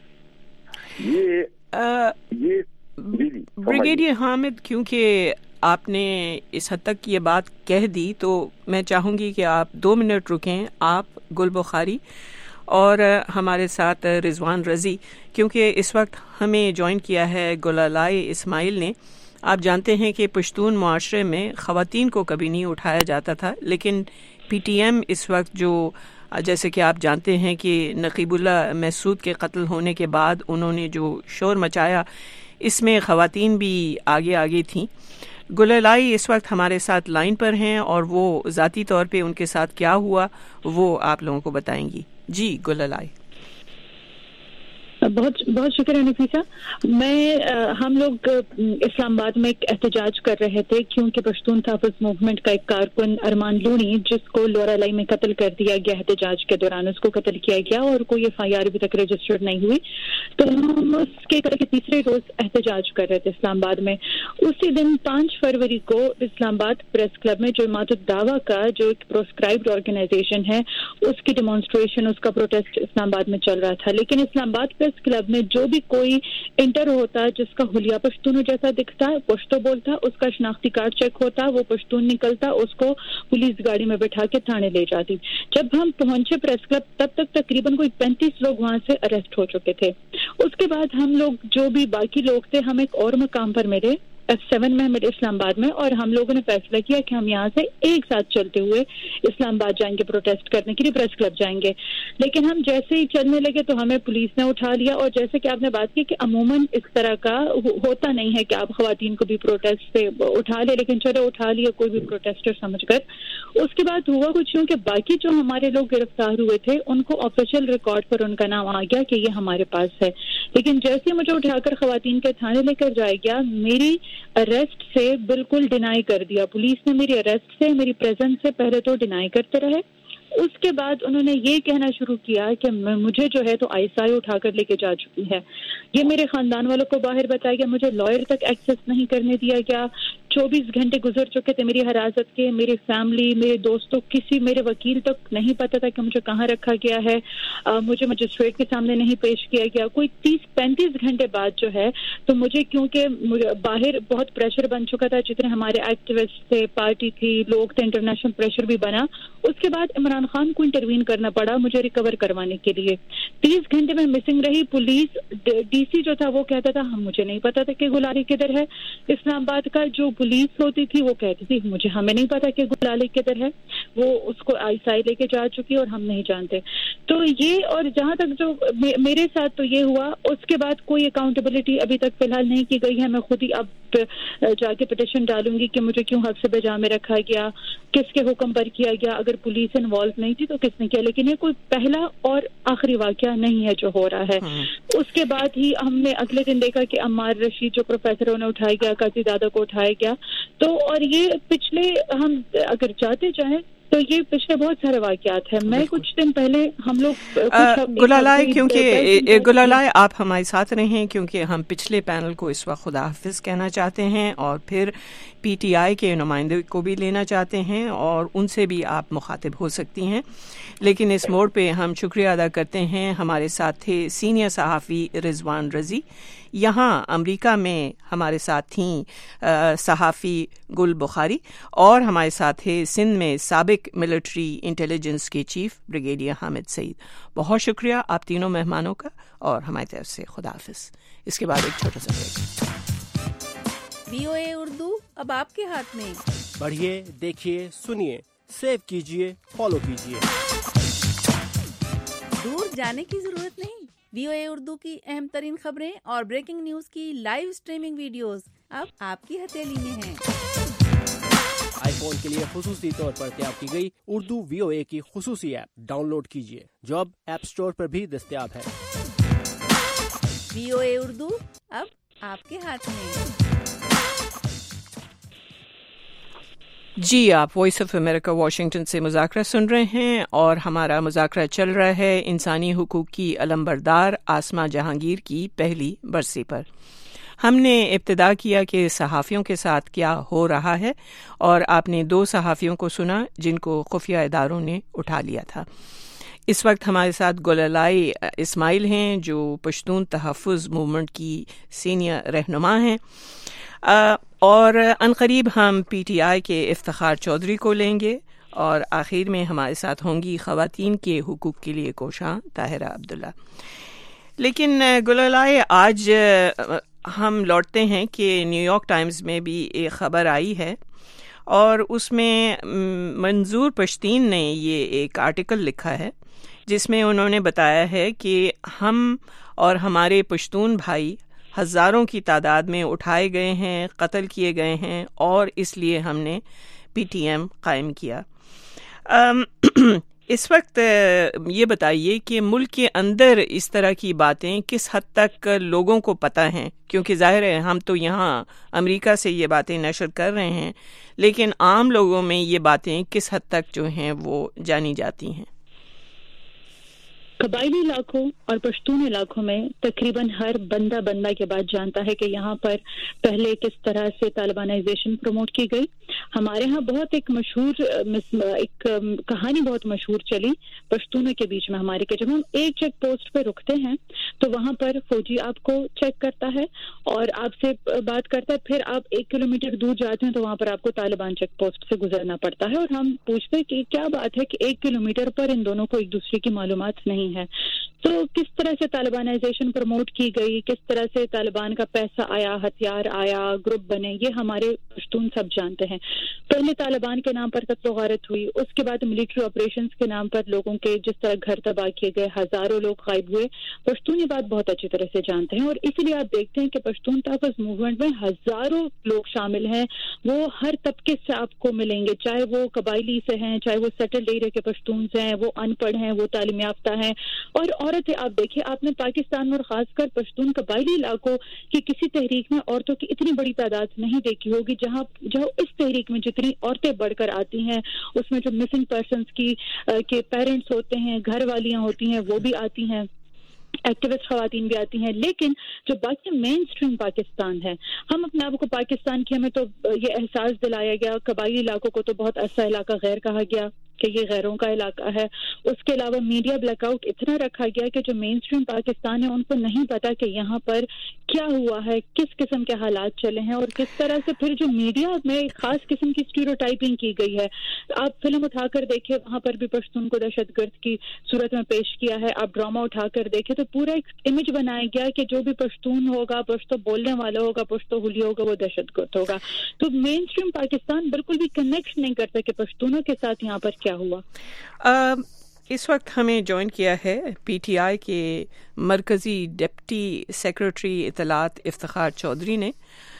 Speaker 7: ये आ, ये
Speaker 2: ब्रिगेडियर हामिद, क्योंकि आपने इस हद तक ये बात कह दी तो मैं चाहूँगी कि आप दो मिनट रुकें, आप गुल बुखारी और हमारे साथ रिजवान रजी, क्योंकि इस वक्त हमें ज्वाइन किया है गुलालाए इस्माइल ने। आप जानते हैं कि पश्तून मुआशरे में ख़वातीन को कभी नहीं उठाया जाता था, लेकिन पी टी एम इस वक्त जो जैसे कि आप जानते हैं कि नकीबुल्लाह महसूद के कत्ल होने के बाद उन्होंने जो शोर मचाया, इसमें ख़वातीन भी आगे आगे थीं। गुलालाई इस वक्त हमारे साथ लाइन पर हैं और वो ज़ाती तौर पे उनके साथ क्या हुआ वो आप लोगों को बताएंगी। जी गुलालाई।
Speaker 16: बहुत बहुत शुक्रिया नफीसा। मैं आ, हम लोग इस्लामाबाद में एक एहतजाज कर रहे थे क्योंकि पश्तून तहफ़्फ़ुज़ मूवमेंट का एक कारकुन अरमान लूनी, जिसको लोरालाई में कत्ल कर दिया गया एहतजाज के दौरान, उसको कत्ल किया गया और कोई एफ आई आर अभी तक रजिस्टर्ड नहीं हुई, तो हम उसके के तीसरे रोज एहतजाज कर रहे थे इस्लामाबाद में। उसी दिन पाँच फरवरी को इस्लामाबाद प्रेस क्लब में जमात-उद-दावा का जो एक प्रोस्क्राइब्ड ऑर्गेनाइजेशन है उसकी डेमोन्स्ट्रेशन, उसका प्रोटेस्ट इस्लामाबाद में चल रहा था, लेकिन इस्लामाबाद प्रेस क्लब में जो भी कोई इंटर होता जिसका हुलिया पश्तून जैसा दिखता है, पश्तो बोलता, उसका शनाख्ती कार्ड चेक होता, वो पश्तून निकलता, उसको पुलिस गाड़ी में बैठा के थाने ले जाती। जब हम पहुंचे प्रेस क्लब तब तक तकरीबन कोई पैंतीस लोग वहां से अरेस्ट हो चुके थे। उसके बाद हम लोग जो भी बाकी लोग थे, हम एक और मकाम पर मिले ایف سیون میں ہمیں اسلام آباد میں، اور ہم لوگوں نے فیصلہ کیا کہ ہم یہاں سے ایک ساتھ چلتے ہوئے اسلام آباد جائیں گے پروٹیسٹ کرنے کے لیے، پریس کلب جائیں گے. لیکن ہم جیسے ہی چلنے لگے تو ہمیں پولیس نے اٹھا لیا. اور جیسے کہ آپ نے بات کی کہ عموماً اس طرح کا ہوتا نہیں ہے کہ آپ خواتین کو بھی پروٹیسٹ سے اٹھا لے، لیکن چلو اٹھا لیا کوئی بھی پروٹیسٹر سمجھ کر. اس کے بعد ہوا کچھ یوں کہ باقی جو ہمارے لوگ گرفتار ہوئے تھے ان کو آفیشیل ریکارڈ پر ان کا نام آ گیا کہ یہ ہمارے پاس ہے. لیکن جیسے مجھے اٹھا کر خواتین کے تھانے لے کر جایا گیا، میری اریسٹ سے بالکل ڈینائی کر دیا. پولیس نے میری اریسٹ سے، میری پریزنس سے پہلے تو ڈینائی کرتے رہے. اس کے بعد انہوں نے یہ کہنا شروع کیا کہ مجھے جو ہے تو آئی ایس آئی اٹھا کر لے کے جا چکی ہے. یہ میرے خاندان والوں کو باہر بتایا گیا، مجھے لائر تک ایکسیس نہیں کرنے دیا گیا. چوبیس گھنٹے گزر چکے تھے میری حراست کے. میری فیملی، میرے دوستوں، کسی میرے وکیل تک نہیں پتا تھا کہ مجھے کہاں رکھا گیا ہے. مجھے مجسٹریٹ کے سامنے نہیں پیش کیا گیا. کوئی تیس پینتیس گھنٹے بعد جو ہے تو مجھے، کیونکہ باہر بہت پریشر بن چکا تھا، جتنے ہمارے ایکٹیوسٹ تھے، پارٹی تھی، لوگ تھے، انٹرنیشنل پریشر بھی بنا. اس کے بعد عمران خان کو انٹروین کرنا پڑا مجھے ریکور کروانے کے لیے. تیس گھنٹے میں مسنگ رہی. پولیس ڈی سی جو تھا وہ کہتا تھا ہم مجھے نہیں پتا تھا کہ گلالے کدھر ہے. اسلام آباد کا جو پولیس ہوتی تھی وہ کہتی تھی مجھے ہمیں نہیں پتا کہ گلالے کدھر ہے، وہ اس کو آئی ایس آئی لے کے جا چکی اور ہم نہیں جانتے. تو یہ، اور جہاں تک جو میرے ساتھ تو یہ ہوا. اس کے بعد کوئی اکاؤنٹیبلٹی ابھی تک فی الحال نہیں کی گئی ہے. میں خود ہی اب جا کے پٹیشن ڈالوں گی کہ مجھے کیوں حبس بجا میں رکھا گیا، کس کے حکم پر کیا گیا، اگر پولیس انوالو نہیں تھی تو کس نے کیا. لیکن یہ کوئی پہلا اور آخری واقعہ نہیں ہے جو ہو رہا ہے. اس کے بعد ہی ہم نے اگلے دن دیکھا کہ عمار رشید جو پروفیسر انہیں اٹھایا گیا، قاضی دادا کو اٹھایا گیا. تو اور یہ پچھلے، ہم اگر چاہتے چاہیں تو یہ پچھلے بہت سارے واقعات ہیں. میں کچھ دن پہلے ہم لوگ
Speaker 2: گلالائے، کیونکہ گلالائے آپ ہمارے ساتھ رہے ہیں، کیونکہ ہم پچھلے پینل کو اس وقت خدا حافظ کہنا چاہتے ہیں اور پھر پی ٹی آئی کے نمائندے کو بھی لینا چاہتے ہیں اور ان سے بھی آپ مخاطب ہو سکتی ہیں. لیکن اس موڑ پہ ہم شکریہ ادا کرتے ہیں. ہمارے ساتھ تھے سینئر صحافی رضوان رضی، یہاں امریکہ میں ہمارے ساتھ تھیں صحافی گل بخاری، اور ہمارے ساتھ تھے سندھ میں سابق ملٹری انٹیلیجنس کے چیف بریگیڈیئر حامد سعید. بہت شکریہ آپ تینوں مہمانوں کا، اور ہماری طرف سے خدا حافظ. اس کے بعد ایک چھوٹا سا بریک.
Speaker 17: وی او اے اردو اب آپ کے ہاتھ میں.
Speaker 18: پڑھیے، دیکھیے، سنیے، سیو کیجیے، فالو کیجیے.
Speaker 17: دور جانے کی ضرورت نہیں. وی او اے اردو کی اہم ترین خبریں اور بریکنگ نیوز کی لائیو اسٹریمنگ ویڈیوز اب آپ کی ہتھیلی میں ہیں.
Speaker 18: آئی فون کے لیے خصوصی طور پر تیار کی گئی اردو وی او اے کی خصوصی ایپ ڈاؤن لوڈ کیجیے، جو اب ایپ اسٹور پر بھی دستیاب ہے.
Speaker 17: وی او اے اردو اب آپ کے ہاتھ میں.
Speaker 2: جی، آپ وائس آف امریکہ واشنگٹن سے مذاکرہ سن رہے ہیں، اور ہمارا مذاکرہ چل رہا ہے انسانی حقوق کی علمبردار آسما جہانگیر کی پہلی برسی پر. ہم نے ابتدا کیا کہ صحافیوں کے ساتھ کیا ہو رہا ہے، اور آپ نے دو صحافیوں کو سنا جن کو خفیہ اداروں نے اٹھا لیا تھا. اس وقت ہمارے ساتھ گلالائے اسماعیل ہیں جو پشتون تحفظ موومنٹ کی سینئر رہنما ہیں، اور عنقریب ہم پی ٹی آئی کے افتخار چودھری کو لیں گے، اور آخر میں ہمارے ساتھ ہوں گی خواتین کے حقوق کے لیے کوشاں طاہرہ عبداللہ. لیکن گلالائے، آج ہم لوٹتے ہیں کہ نیو یارک ٹائمز میں بھی ایک خبر آئی ہے، اور اس میں منظور پشتین نے یہ ایک آرٹیکل لکھا ہے جس میں انہوں نے بتایا ہے کہ ہم اور ہمارے پشتون بھائی ہزاروں کی تعداد میں اٹھائے گئے ہیں، قتل کیے گئے ہیں، اور اس لیے ہم نے پی ٹی ایم قائم کیا. اس وقت یہ بتائیے کہ ملک کے اندر اس طرح کی باتیں کس حد تک لوگوں کو پتہ ہیں، کیونکہ ظاہر ہے ہم تو یہاں امریکہ سے یہ باتیں نشر کر رہے ہیں، لیکن عام لوگوں میں یہ باتیں کس حد تک جو ہیں وہ جانی جاتی ہیں.
Speaker 16: قبائلی علاقوں اور پشتون علاقوں میں تقریباً ہر بندہ بندہ کے بعد جانتا ہے کہ یہاں پر پہلے کس طرح سے طالبانائزیشن پروموٹ کی گئی. ہمارے ہاں بہت ایک مشہور ایک کہانی بہت مشہور چلی پشتونوں کے بیچ میں ہمارے، کہ جب ہم ایک چیک پوسٹ پہ رکتے ہیں تو وہاں پر فوجی آپ کو چیک کرتا ہے اور آپ سے بات کرتا ہے، پھر آپ ایک کلو میٹر دور جاتے ہیں تو وہاں پر آپ کو طالبان چیک پوسٹ سے گزرنا پڑتا ہے، اور ہم پوچھتے ہیں کہ کیا بات ہے کہ ایک کلو میٹر پر ان دونوں کو ایک دوسرے کی معلومات نہیں ہے. तो किस तरह से तालिबानाइजेशन प्रमोट की गई, किस तरह से तालिबान का पैसा आया, हथियार आया, ग्रुप बने, ये हमारे पश्तून सब जानते हैं। पहले तालिबान के नाम पर कत्ल गारत हुई, उसके बाद मिलिट्री ऑपरेशंस के नाम पर लोगों के जिस तरह घर तबाह किए गए, हजारों लोग गायब हुए। पश्तून ये बात बहुत अच्छी तरह से जानते हैं और इसलिए आप देखते हैं कि पश्तून तहफ़्फ़ुज़ मूवमेंट में हजारों लोग शामिल हैं। वो हर तबके से आपको मिलेंगे, चाहे वो कबायली से हैं, चाहे वो सेटल्ड एरिया के पश्तून से हैं, वो अनपढ़ हैं, वो तालीम याफ्ता हैं और औरतें। आप देखिए, आपने पाकिस्तान में और खासकर पश्तून कबायली इलाकों की किसी तहरीक में औरतों की इतनी बड़ी तादाद नहीं देखी होगी जहां जो इस तहरीक में जितनी औरतें बढ़कर आती हैं, उसमें जो मिसिंग पर्सन्स की के पेरेंट्स होते हैं, घर वालियां होती हैं, वो भी आती हैं, एक्टिविस्ट खवातीन भी आती हैं। लेकिन जो बाकी मेन स्ट्रीम पाकिस्तान है, हम अपने आप को पाकिस्तान की, हमें तो ये एहसास दिलाया गया, कबायली इलाकों को तो बहुत ऐसा इलाका गैर कहा गया कि ये गैरों का इलाका है। उसके अलावा मीडिया ब्लैकआउट इतना रखा गया कि जो मेन स्ट्रीम पाकिस्तान है उनको नहीं पता कि यहाँ पर क्या हुआ है, किस किस्म के हालात चले हैं और किस तरह से फिर जो मीडिया में एक खास किस्म की स्टीरियोटाइपिंग की गई है। आप फिल्म उठाकर देखें, वहां पर भी पश्तून को दहशतगर्द की सूरत में पेश किया है। आप ड्रामा उठाकर देखें तो पूरा एक इमेज बनाया गया कि जो भी पश्तून होगा, पश्तो बोलने वाला होगा, पश्तो हुली होगा, वो दहशतगर्द होगा। तो मेन स्ट्रीम पाकिस्तान बिल्कुल भी कनेक्ट नहीं करता कि पश्तूनों के साथ यहाँ पर क्या हुआ।
Speaker 2: आ, इस वक्त हमें ज्वाइन किया है पीटीआई के मरकज़ी डिप्टी सेक्रेटरी इत्तलात इफ्तिखार चौधरी ने।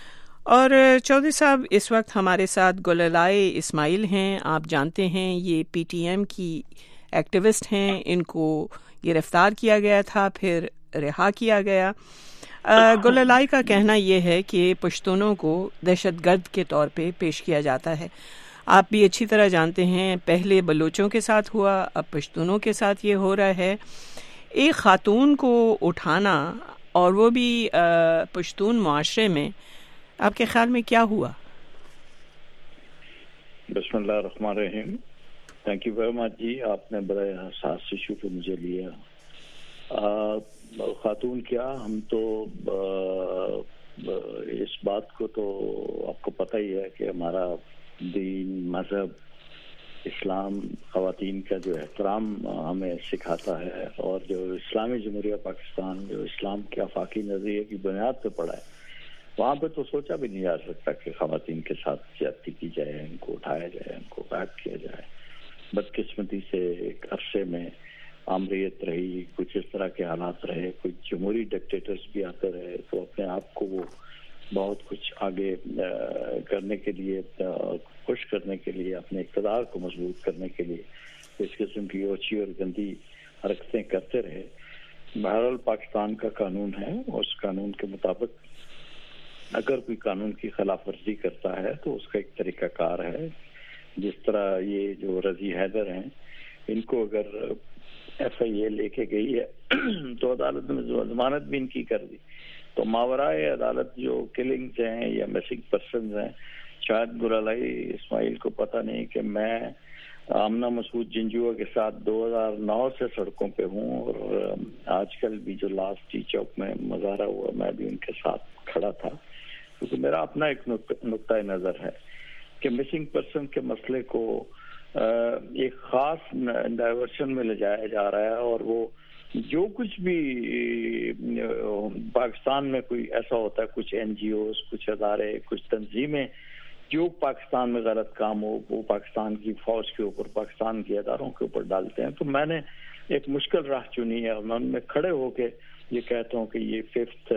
Speaker 2: और चौधरी साहब इस वक्त हमारे साथ गुललाए इस्माइल हैं। आप जानते हैं ये पीटीएम की एक्टिविस्ट हैं, इनको गिरफ्तार किया गया था, फिर रिहा किया गया। गुललाई का कहना यह है कि पश्तूनों को दहशतगर्द के तौर पे पेश किया जाता है। आप भी अच्छी तरह जानते हैं, पहले बलोचों के साथ हुआ, अब पश्तूनों के साथ ये हो रहा है। एक खातून को उठाना और वो भी पश्तून मुआशरे में, आपके ख्याल में क्या हुआ?
Speaker 12: बिस्मिल्लाह रहमान रहीम। थैंक यू वेरी मच जी, आपने बड़े हसास इशू पे मुझे लिया। खातून क्या, हम तो आ, इस बात को तो आपको पता ही है कि हमारा दीन, मजहब, इस्लाम खवातीन का जो एहतराम हमें सिखाता है और जो इस्लामी जमहूरिया पाकिस्तान जो इस्लाम के आफाकी नज़रिए की बुनियाद पे पड़ा है, वहाँ पे तो सोचा भी नहीं जा सकता कि खवातीन के साथ ज्यादती की जाए, इनको उठाया जाए, इनको गायब किया जाए। बदकिस्मती से एक अरसे में आमरीत रही, कुछ इस तरह के हालात रहे, कुछ जमहूरी डिक्टेटर्स भी आते रहे, तो अपने आप को वो बहुत कुछ आगे करने के लिए, खुश करने के लिए, अपने इक़्तिदार को मजबूत करने के लिए इस किस्म की ओछी और गंदी हरकतें करते रहे। बहरहाल पाकिस्तान का कानून है, उस कानून के मुताबिक अगर कोई कानून की खिलाफ वर्जी करता है तो उसका एक तरीकाकार है। जिस तरह ये जो रजी हैदर हैं, इनको अगर एफ आई ए लेके गई है तो अदालत ने जमानत भी इनकी कर दी, तो मावराए अदालत जो किलिंग्स हैं या मिसिंग पर्सन हैं, शायद गुललाई इस्माइल को पता नहीं कि मैं आमना मसूद जिंजुआ के साथ दो हज़ार नौ से सड़कों पे हूँ और आजकल भी जो लास्ट टी चौक में मुजाहरा हुआ मैं भी उनके साथ खड़ा था, क्योंकि तो मेरा अपना एक नुक्ता नज़र है कि मिसिंग पर्सन के मसले को एक खास डाइवर्शन में ले जाया जा रहा है और वो जो कुछ भी पाकिस्तान में कोई ऐसा होता है, कुछ एनजीओस, कुछ अदारे, कुछ तंजीमें जो पाकिस्तान में गलत काम हो वो पाकिस्तान की फौज के ऊपर, पाकिस्तान के अदारों के ऊपर डालते हैं। तो मैंने एक मुश्किल राह चुनी है और मैं उनमें खड़े होके ये कहता हूँ कि ये फिफ्थ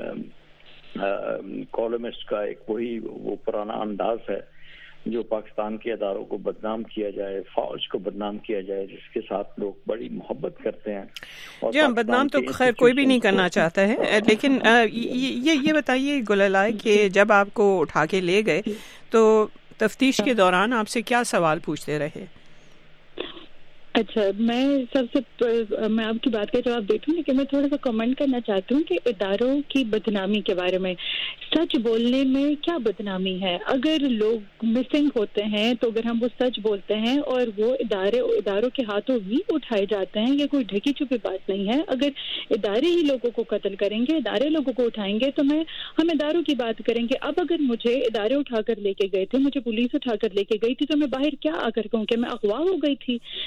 Speaker 12: कॉलमिस्ट का एक वही वो पुराना अंदाज है जो पाकिस्तान के अदारों को बदनाम किया जाए, फौज को बदनाम किया जाए, जिसके साथ लोग बड़ी मोहब्बत करते हैं। और
Speaker 2: जी, बदनाम तो खैर कोई भी नहीं करना चाहता है, लेकिन ये ये बताइए गुललाई कि जब आपको उठा के ले गए तो तफ्तीश के दौरान आपसे क्या सवाल पूछते रहे?
Speaker 16: अच्छा, मैं सबसे मैं आपकी बात का जवाब देती हूँ, लेकिन मैं थोड़ा सा कमेंट करना चाहती हूँ कि इदारों की बदनामी के बारे में। सच बोलने में क्या बदनामी है? अगर लोग मिसिंग होते हैं तो अगर हम वो सच बोलते हैं और वो इदारे इदारों के हाथों ही उठाए जाते हैं, ये कोई ढकी छुपी बात नहीं है। अगर इदारे ही लोगों को कत्ल करेंगे, इदारे लोगों को उठाएंगे तो मैं हम इदारों की बात करेंगे। अब अगर मुझे इदारे उठाकर लेके गए थे, मुझे पुलिस उठाकर लेके गई थी, तो मैं बाहर क्या आकर कहूँ कि मैं अगवा हो गई थी किसी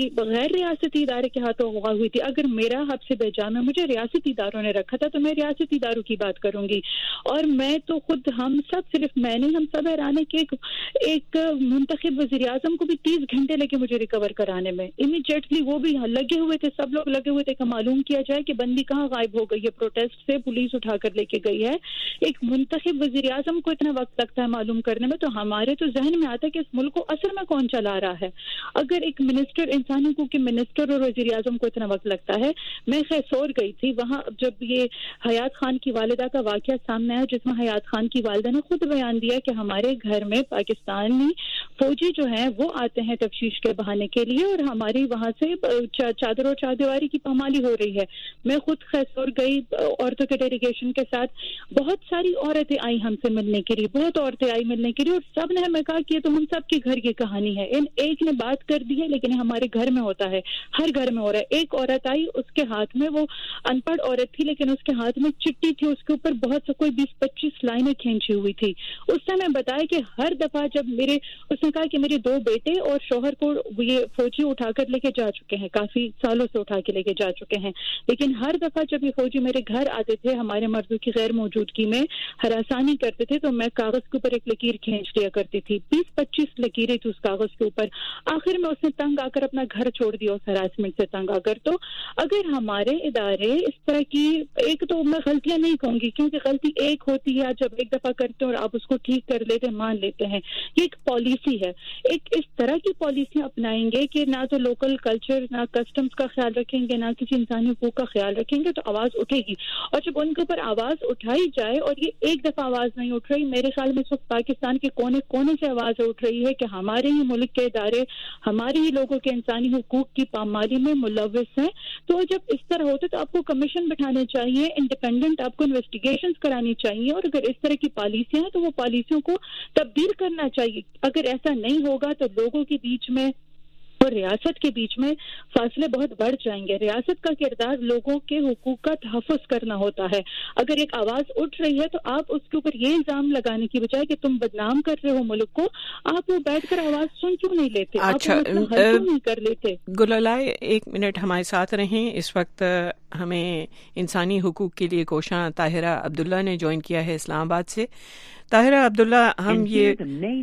Speaker 16: कोई गैर रियासती इदारे के हाथों हुआ हुई थी। अगर मेरा हब्स बेजाम है, मुझे रियासती इदारों ने रखा था, तो मैं रियासती इदारों की बात करूंगी। और मैं तो खुद, हम सब, सिर्फ मैं नहीं, हम सब हैरान है कि एक, एक मुंतखब वज़ीर आज़म को भी तीस घंटे लगे मुझे रिकवर कराने में। इमीडिएटली वो भी लगे हुए थे, सब लोग लगे हुए थे कि मालूम किया जाए कि बंदी कहाँ गायब हो गई है, प्रोटेस्ट से पुलिस उठा कर लेके गई है। एक मुंतखब वज़ीर आज़म को इतना वक्त लगता है मालूम करने में, तो हमारे तो जहन में आता है कि इस मुल्क को असल में कौन चला रहा है। अगर एक मिनिस्टर, इंसानी हकूक के मिनिस्टर और वज़ीर आज़म को इतना वक्त लगता है। मैं खैसोर गई थी, वहाँ जब ये हयात खान की वालिदा का वाक़या सामने आया, जिसमें हयात खान की वालिदा ने खुद बयान दिया कि हमारे घर में पाकिस्तानी फौजी जो हैं वो आते हैं तफ्तीश के बहाने के लिए, और हमारी वहाँ से चा, चादर और चादीवारी की पामाली हो रही है। मैं खुद खैसोर गई औरतों के डेलीगेशन के साथ, बहुत सारी औरतें आई हमसे मिलने के लिए, बहुत औरतें आई मिलने के लिए, और सब ने हमें कहा कि ये तो हम सब के घर की कहानी है। इन एक ने बात कर दी है, लेकिन हमारे घर में होता है, हर घर में हो रहा है। एक औरत आई, उसके हाथ में, वो अनपढ़ औरत थी, लेकिन उसके हाथ में चिट्ठी थी, उसके ऊपर बहुत सा कोई बीस पच्चीस लाइनें खींची हुई थी। उसने हमें बताया कि हर दफा जब मेरे, उसने कहा कि मेरे दो बेटे और शौहर को ये फौजी उठाकर लेके जा चुके हैं, काफी सालों से उठा के लेके जा चुके हैं, लेकिन हर दफा जब ये फौजी मेरे घर आते थे हमारे मर्दों की गैर मौजूदगी में हरासानी करते थे, तो मैं कागज के ऊपर एक लकीर खींच दिया करती थी। बीस पच्चीस लकीरें थी उस कागज के ऊपर। आखिर में उसने तंग आकर अपना घर छोड़ दिया, उस हरासमेंट से तंग आकर। तो अगर हमारे इदारे इस तरह की, एक तो मैं गलतियां नहीं कहूंगी क्योंकि गलती एक होती है, जब एक दफा करते हैं और आप उसको ठीक कर लेते हैं, मान लेते हैं, ये एक पॉलिसी है। एक इस तरह की पॉलिसियां अपनाएंगे कि ना तो लोकल कल्चर, ना कस्टम्स का ख्याल रखेंगे, ना किसी इंसानी हुकूक का ख्याल रखेंगे, तो आवाज उठेगी। और जब उनके ऊपर आवाज उठाई जाए, और ये एक दफा आवाज नहीं उठ रही, मेरे ख्याल में इस वक्त पाकिस्तान के कोने कोने से आवाज उठ रही है कि हमारे ही मुल्क के इदारे, हमारे ही लोगों के इंसानी हुकूक की पामाली में मुलव्विस हैं। तो जब इस तरह होते तो आपको कमीशन बिठाने चाहिए, इंडिपेंडेंट आपको इन्वेस्टिगेशंस करानी चाहिए, और अगर इस तरह की पॉलिसियां हैं तो वो पॉलिसियों को तब्दील करना चाहिए। अगर ऐसा नहीं होगा तो लोगों के बीच में और रियासत के बीच में फासले बहुत बढ़ जाएंगे। रियासत का किरदार लोगों के हुकूक का तहफ़्फ़ुज़ करना होता है। अगर एक आवाज उठ रही है तो आप उसके ऊपर ये इल्जाम लगाने की बजाय कि तुम बदनाम कर रहे हो मुल्क को, आप वो बैठकर आवाज सुन क्यों नहीं लेते?
Speaker 2: अच्छा,
Speaker 16: आप हल क्यों नहीं कर लेते?
Speaker 2: गुलालाई, एक मिनट हमारे साथ रहें। इस वक्त हमें इंसानी हुकूक के लिए कोशां ताहिरा अब्दुल्ला ने ज्वाइन किया है इस्लामाबाद से। ताहिरा अब्दुल्ला, हम ये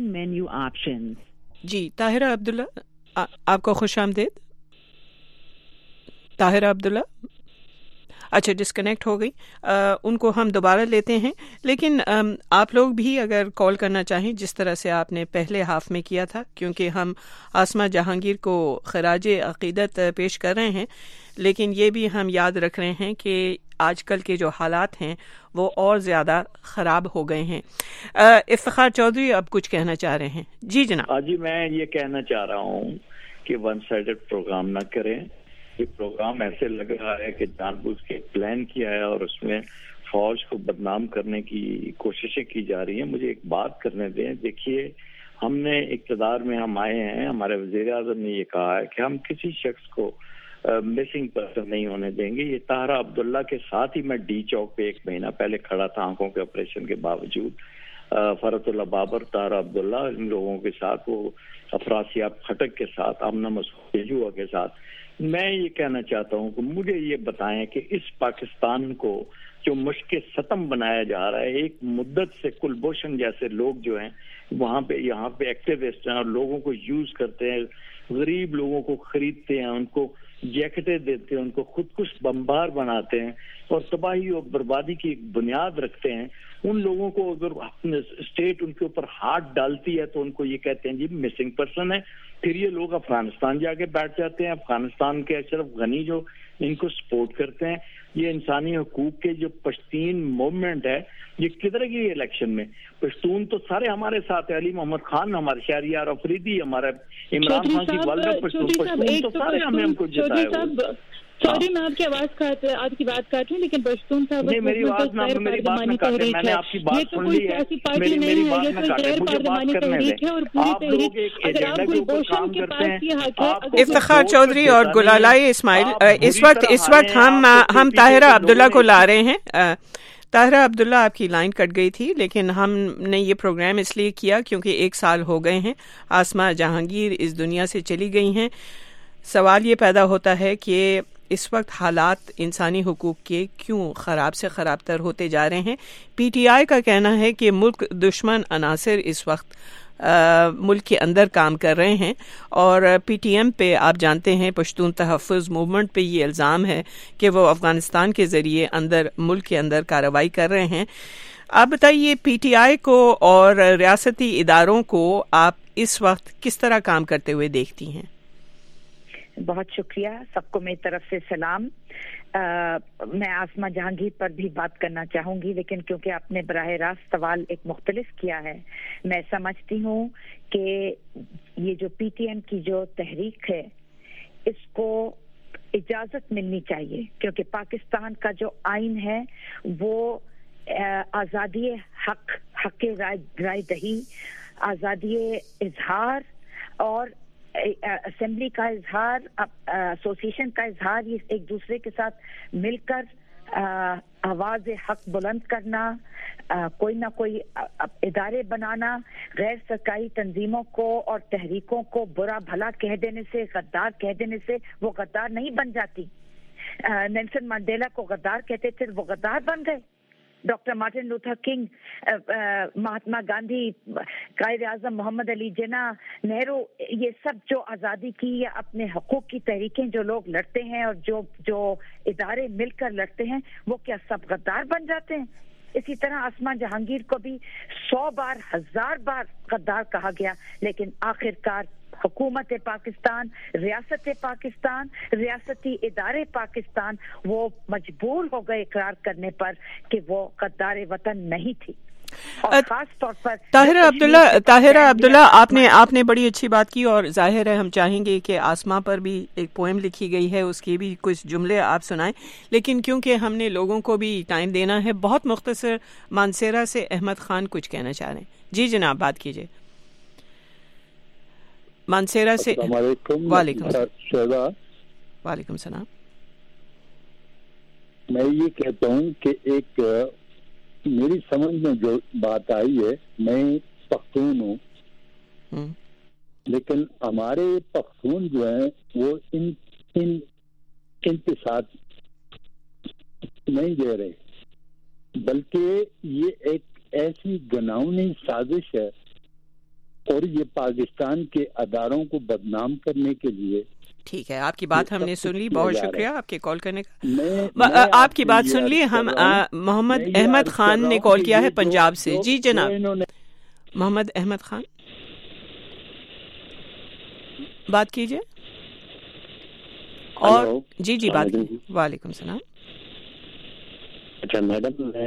Speaker 2: जी ताहिरा अब्दुल्ला, आ, आपको खुश आमदीद। ताहिरा अब्दुल्ला, अच्छा डिस्कनेक्ट हो गई, आ, उनको हम दोबारा लेते हैं। लेकिन आ, आप लोग भी अगर कॉल करना चाहें जिस तरह से आपने पहले हाफ में किया था, क्योंकि हम आसमा जहांगीर को खराज अकीदत पेश कर रहे हैं, लेकिन ये भी हम याद रख रहे हैं कि आजकल के जो हालात हैं वो और ज़्यादा ख़राब हो गए हैं। इफ्तिखार चौधरी अब कुछ कहना चाह रहे हैं। जी जनाब।
Speaker 12: जी, मैं ये कहना चाह रहा हूँ कि वन साइडेड प्रोग्राम ना करें। ये प्रोग्राम ऐसे लग रहा है कि जानबूझ के प्लान किया है और उसमें फौज को बदनाम करने की कोशिशें की जा रही हैं। मुझे एक बात करने दें। देखिए, हमने इक़्तिदार में हम आए हैं, हमारे वज़ीर आज़म ने ये कहा है कि हम किसी शख्स को मिसिंग uh, पर्सन नहीं होने देंगे। ये ताहरा अब्दुल्ला के साथ ही मैं डी चौक पे एक महीना पहले खड़ा था आंखों के ऑपरेशन के बावजूद। फरतुल्ला बाबर, ताहरा अब्दुल्ला, इन लोगों के साथ, वो अफरासियाब खटक के साथ, आमना मसूद तेजुआ के साथ। मैं ये कहना चाहता हूँ कि मुझे ये बताएं कि इस पाकिस्तान को जो मुश्क सतम बनाया जा रहा है, एक मुद्दत से कुलभूषण जैसे लोग जो हैं वहाँ पे, यहाँ पे एक्टिविस्ट हैं और लोगों को यूज करते हैं, गरीब लोगों को खरीदते हैं, उनको जैकेटें देते हैं, उनको खुद कुछ बम्बार बनाते हैं और तबाही और बर्बादी की एक बुनियाद रखते हैं। उन लोगों को अगर अपने स्टेट उनके ऊपर हाथ डालती है तो उनको ये कहते हैं जी मिसिंग पर्सन है। फिर ये लोग अफगानिस्तान जाके बैठ जाते हैं। अफगानिस्तान के अशरफ गनी जो इनको सपोर्ट करते हैं। ये इंसानी हकूक के जो पश्तीन मूवमेंट है, ये किधर गई इलेक्शन में? पश्तून तो सारे हमारे साथ है। अली मोहम्मद खान, हमारे शहरियार अफरीदी, हमारा इमरान खान की वालदा पश्तून, पश्तून तो सारे हमें हमको जिताया।
Speaker 16: सॉरी, मैं आपकी आवाज काट आपकी बात काट रही हूँ, लेकिन पश्तून साहब
Speaker 12: नहीं, मेरी आवाज ना, मेरी बात ना काटे, मैंने आपकी बात सुन ली है। मेरी मेरी बात ना काटे, मुझे बात करने दें। आप लोग एक एजेंडा के ऊपर काम करते हैं।
Speaker 2: इफ्तिखार चौधरी और गुलालाई इस्माइल, इस वक्त इस वक्त हम हम ताहिरा अब्दुल्ला को ला रहे हैं। ताहिरा अब्दुल्ला, आपकी लाइन कट गई थी, लेकिन हमने ये प्रोग्राम इसलिए किया क्योंकि एक साल हो गए हैं आसमा जहांगीर इस दुनिया से चली गई हैं। سوال یہ پیدا ہوتا ہے کہ اس وقت حالات انسانی حقوق کے کیوں خراب سے خراب تر ہوتے جا رہے ہیں؟ پی ٹی آئی کا کہنا ہے کہ ملک دشمن عناصر اس وقت ملک کے اندر کام کر رہے ہیں، اور پی ٹی ایم پہ آپ جانتے ہیں پشتون تحفظ موومنٹ پہ یہ الزام ہے کہ وہ افغانستان کے ذریعے اندر ملک کے اندر کارروائی کر رہے ہیں۔ آپ بتائیے پی ٹی آئی کو اور ریاستی اداروں کو آپ اس وقت کس طرح کام کرتے ہوئے دیکھتی ہیں؟
Speaker 8: بہت شکریہ، سب کو میری طرف سے سلام۔ آ, میں آسمہ جہانگیر پر بھی بات کرنا چاہوں گی، لیکن کیونکہ آپ نے براہ راست سوال ایک مختلف کیا ہے، میں سمجھتی ہوں کہ یہ جو پی ٹی ایم کی جو تحریک ہے اس کو اجازت ملنی چاہیے، کیونکہ پاکستان کا جو آئین ہے وہ آزادی حق حق رائے دہی، آزادی اظہار اور اسمبلی کا اظہار، ایسوسیشن کا اظہار، یہ ایک دوسرے کے ساتھ مل کر آواز حق بلند کرنا، کوئی نہ کوئی ادارے بنانا، غیر سرکاری تنظیموں کو اور تحریکوں کو برا بھلا کہہ دینے سے، غدار کہہ دینے سے وہ غدار نہیں بن جاتی۔ نیلسن منڈیلا کو غدار کہتے تھے، وہ غدار بن گئے۔ Doctor Martin Luther King, Mahatma Gandhi, Quaid Azam محمد علی جناح، نہرو، یہ سب جو آزادی کی یا اپنے حقوق کی تحریکیں جو لوگ لڑتے ہیں اور جو جو ادارے مل کر لڑتے ہیں، وہ کیا سب غدار بن جاتے ہیں؟ اسی طرح آسمہ جہانگیر کو بھی سو بار ہزار بار غدار کہا گیا، لیکن آخر کار حکومت پاکستان، ریاست پاکستان، ریاستی ادارے پاکستان وہ مجبور ہو گئے اقرار کرنے پر کہ وہ غدار وطن نہیں تھی۔ اور خاص طور پر
Speaker 2: طاہرہ عبداللہ طاہرہ عبداللہ آپ نے آپ نے بڑی اچھی بات کی، اور ظاہر ہے ہم چاہیں گے کہ آسماں پر بھی ایک پوئم لکھی گئی ہے، اس کے بھی کچھ جملے آپ سنائیں، لیکن کیونکہ ہم نے لوگوں کو بھی ٹائم دینا ہے، بہت مختصر مانسیرا سے احمد خان کچھ کہنا چاہ رہے ہیں۔ جی جناب، بات کیجیے۔ مانسیرا سے وعلیکم وعلیکم السلام۔
Speaker 14: میں یہ کہتا ہوں کہ ایک میری سمجھ میں جو بات آئی ہے، میں پختون ہوں، لیکن ہمارے پختون جو ہیں وہ ان ان ان کے ساتھ نہیں دے رہے، بلکہ یہ ایک ایسی گناؤنی سازش ہے، اور یہ پاکستان کے اداروں کو بدنام کرنے کے لیے۔
Speaker 2: ٹھیک ہے، آپ کی بات ہم نے سن لی، بہت شکریہ آپ کے کال کرنے کا۔ آپ کی بات سن لی۔ ہم محمد احمد خان نے کال کیا ہے پنجاب سے۔ جی جناب، محمد احمد خان بات کیجیے۔ اور جی جی بات کیجیے۔ وعلیکم السلام۔
Speaker 19: اچھا میڈم، میں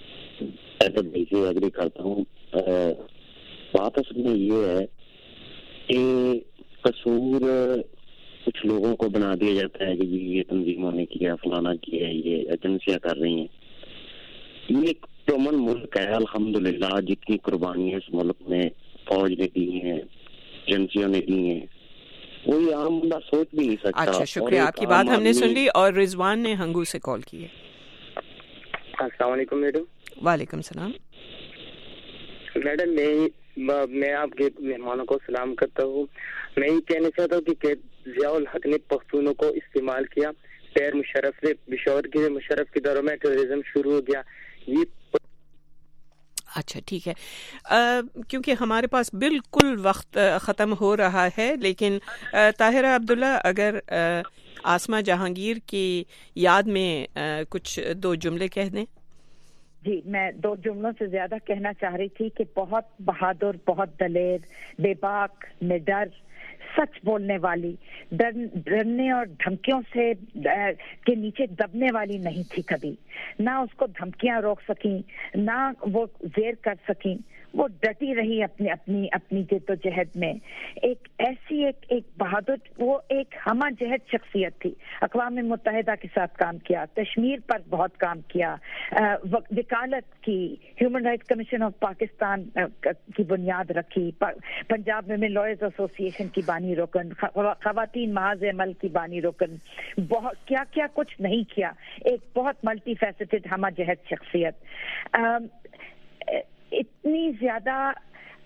Speaker 19: ایگری کرتا ہوں، بات اصل میں یہ ہے کہ قصور کچھ لوگوں کو بنا دیا جاتا ہے کہ یہ تنظیموں نے کیا، فلانا کیا، یہ ایجنسیاں کر رہی ہیں۔ یہ ایک پرامن ملک ہے، الحمدللہ، جتنی قربانیاں اس ملک میں فوج نے دی ہیں، ایجنسیوں نے دی ہیں، وہی عام بندہ سوچ بھی نہیں سکتا۔
Speaker 2: اچھا شکریہ، آپ کی بات ہم نے سن لی۔ اور رضوان نے ہنگو سے کال کی ہے۔
Speaker 20: السلام علیکم میڈم۔
Speaker 2: وعلیکم السلام۔
Speaker 20: میڈم میں میں آپ کے مہمانوں کو سلام کرتا ہوں۔ میں یہ کہنا چاہتا ہوں کہ ضیاء الحق نے پختونوں کو استعمال کیا، پیر مشرف نے پشاور کے مشرف کے دوروں میں ٹیررزم شروع ہو گیا۔ یہ
Speaker 2: اچھا ٹھیک ہے، کیونکہ ہمارے پاس بالکل وقت ختم ہو رہا ہے، لیکن طاہرہ عبداللہ اگر آسمہ جہانگیر کی یاد میں کچھ دو جملے کہہ دیں۔
Speaker 8: جی، میں دو جملوں سے زیادہ کہنا چاہ رہی تھی کہ بہت بہادر، بہت دلیر، بے باک، نڈر، سچ بولنے والی، ڈرنے اور دھمکیوں سے کے نیچے دبنے والی نہیں تھی کبھی، نہ اس کو دھمکیاں روک سکیں، نہ وہ زیر کر سکیں، وہ ڈٹی رہی اپنی اپنی اپنی جد و جہد میں۔ ایک ایسی ایک ایک بہادر، وہ ایک ہمہ جہد شخصیت تھی، اقوام متحدہ کے ساتھ کام کیا، کشمیر پر بہت کام کیا، وکالت کی، human rights commission of Pakistan کی بنیاد رکھی، پنجاب میں لائرز ایسوسی ایشن کی بانی رکن، خواتین محاذ عمل کی بانی رکن، بہت کیا کیا کچھ نہیں کیا، ایک بہت ملٹی فیسٹڈ ہمہ جہد شخصیت۔ اتنی زیادہ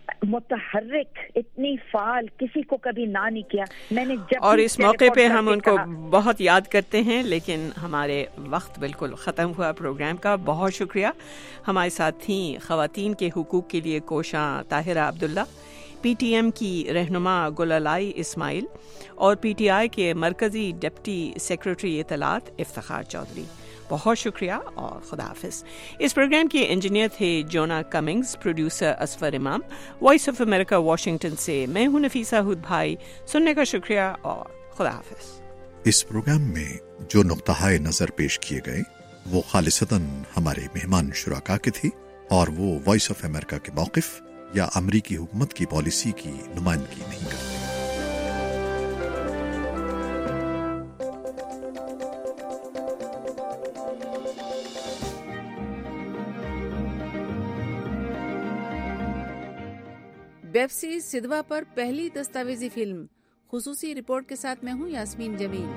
Speaker 8: मुतहर्रिक, इतनी फाल, किसी को कभी ना नहीं किया मैंने। जब
Speaker 2: और इस मौके पे हम उनको बहुत याद करते हैं, लेकिन हमारे वक्त बिल्कुल ख़त्म हुआ प्रोग्राम का। बहुत शुक्रिया। हमारे साथ थी ख़वातीन के हुकूक़ के लिए कोशां Tahira Abdullah, P T M की रहनुमा गुलालाई इस्माइल और पी टी आई के मरकज़ी डिप्टी सेक्रेटरी इत्तलात इफ्तिखार चौधरी। बहुत शुक्रिया और खुदा हाफिज। इस प्रोग्राम के इंजीनियर थे जोना कमिंग्स, प्रोड्यूसर असफर इमाम। वॉइस ऑफ अमेरिका वाशिंगटन से मैं हूं नफीसा हुद भाई। सुनने का शुक्रिया और खुदा हाफिज।
Speaker 21: इस प्रोग्राम में जो नुक्ताए नजर पेश किए गए वो खालिसतन हमारे मेहमान शुराका के थे और वो वॉइस ऑफ अमेरिका के मौक़िफ़ या अमरीकी हुकूमत की पॉलिसी की नुमाइंदगी नहीं करते।
Speaker 17: वेब सीरीज सिदवा पर पहली दस्तावेजी फिल्म, खुसूसी रिपोर्ट के साथ मैं हूं Yasmeen Jamil.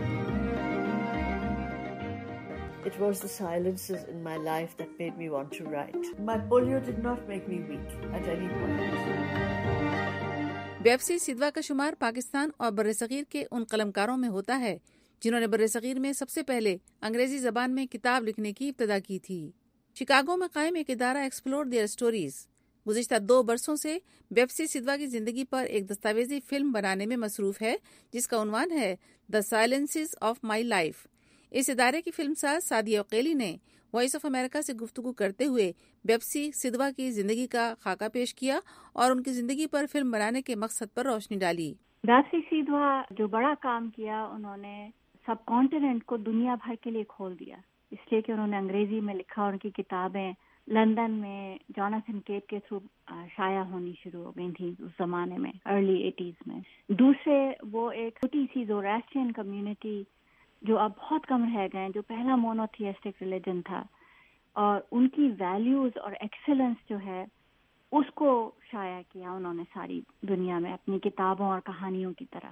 Speaker 22: It was the silences in my life that made me want to write. My polio did not make me weak at any point.
Speaker 17: Web series Sidhwa का शुमार पाकिस्तान और बर्रसगीर के उन कलमकारों में होता है जिन्होंने बर्रसगीर में सबसे पहले अंग्रेजी जबान में किताब लिखने की इब्तिदा की थी। शिकागो में कायम एक इदारा एक्सप्लोर देयर स्टोरीज गुज़िश्ता दो बरसों से वेब सीरीज सिदवा की जिंदगी पर एक दस्तावेजी फिल्म बनाने में मसरूफ है, जिसका उन्वान है the silences of my life. इस इदारे की फिल्म साज सादिया उकैली ने वॉइस ऑफ अमेरिका से गुफ्तगू करते हुए वेब सीरीज सिदवा की जिंदगी का खाका पेश किया और उनकी जिंदगी पर फिल्म बनाने के मकसद पर रोशनी डाली।
Speaker 23: वेब सीरीज सिदवा जो बड़ा काम किया, उन्होंने सब कॉन्टिनेंट को दुनिया भर के लिए खोल दिया, इसलिए कि उन्होंने अंग्रेजी में लिखा और उनकी किताबें लंदन में जोनाथन केप के थ्रू शाया होनी शुरू हो गई थी उस जमाने में, अर्ली एटीज में। दूसरे, वो एक छोटी सी ज़ोरास्ट्रियन कम्युनिटी जो अब बहुत कम रह गए, जो पहला मोनोथियस्टिक रिलीजन था, और उनकी वैल्यूज और एक्सेलेंस जो है उसको शाया किया उन्होंने सारी दुनिया में अपनी किताबों और कहानियों की तरफ।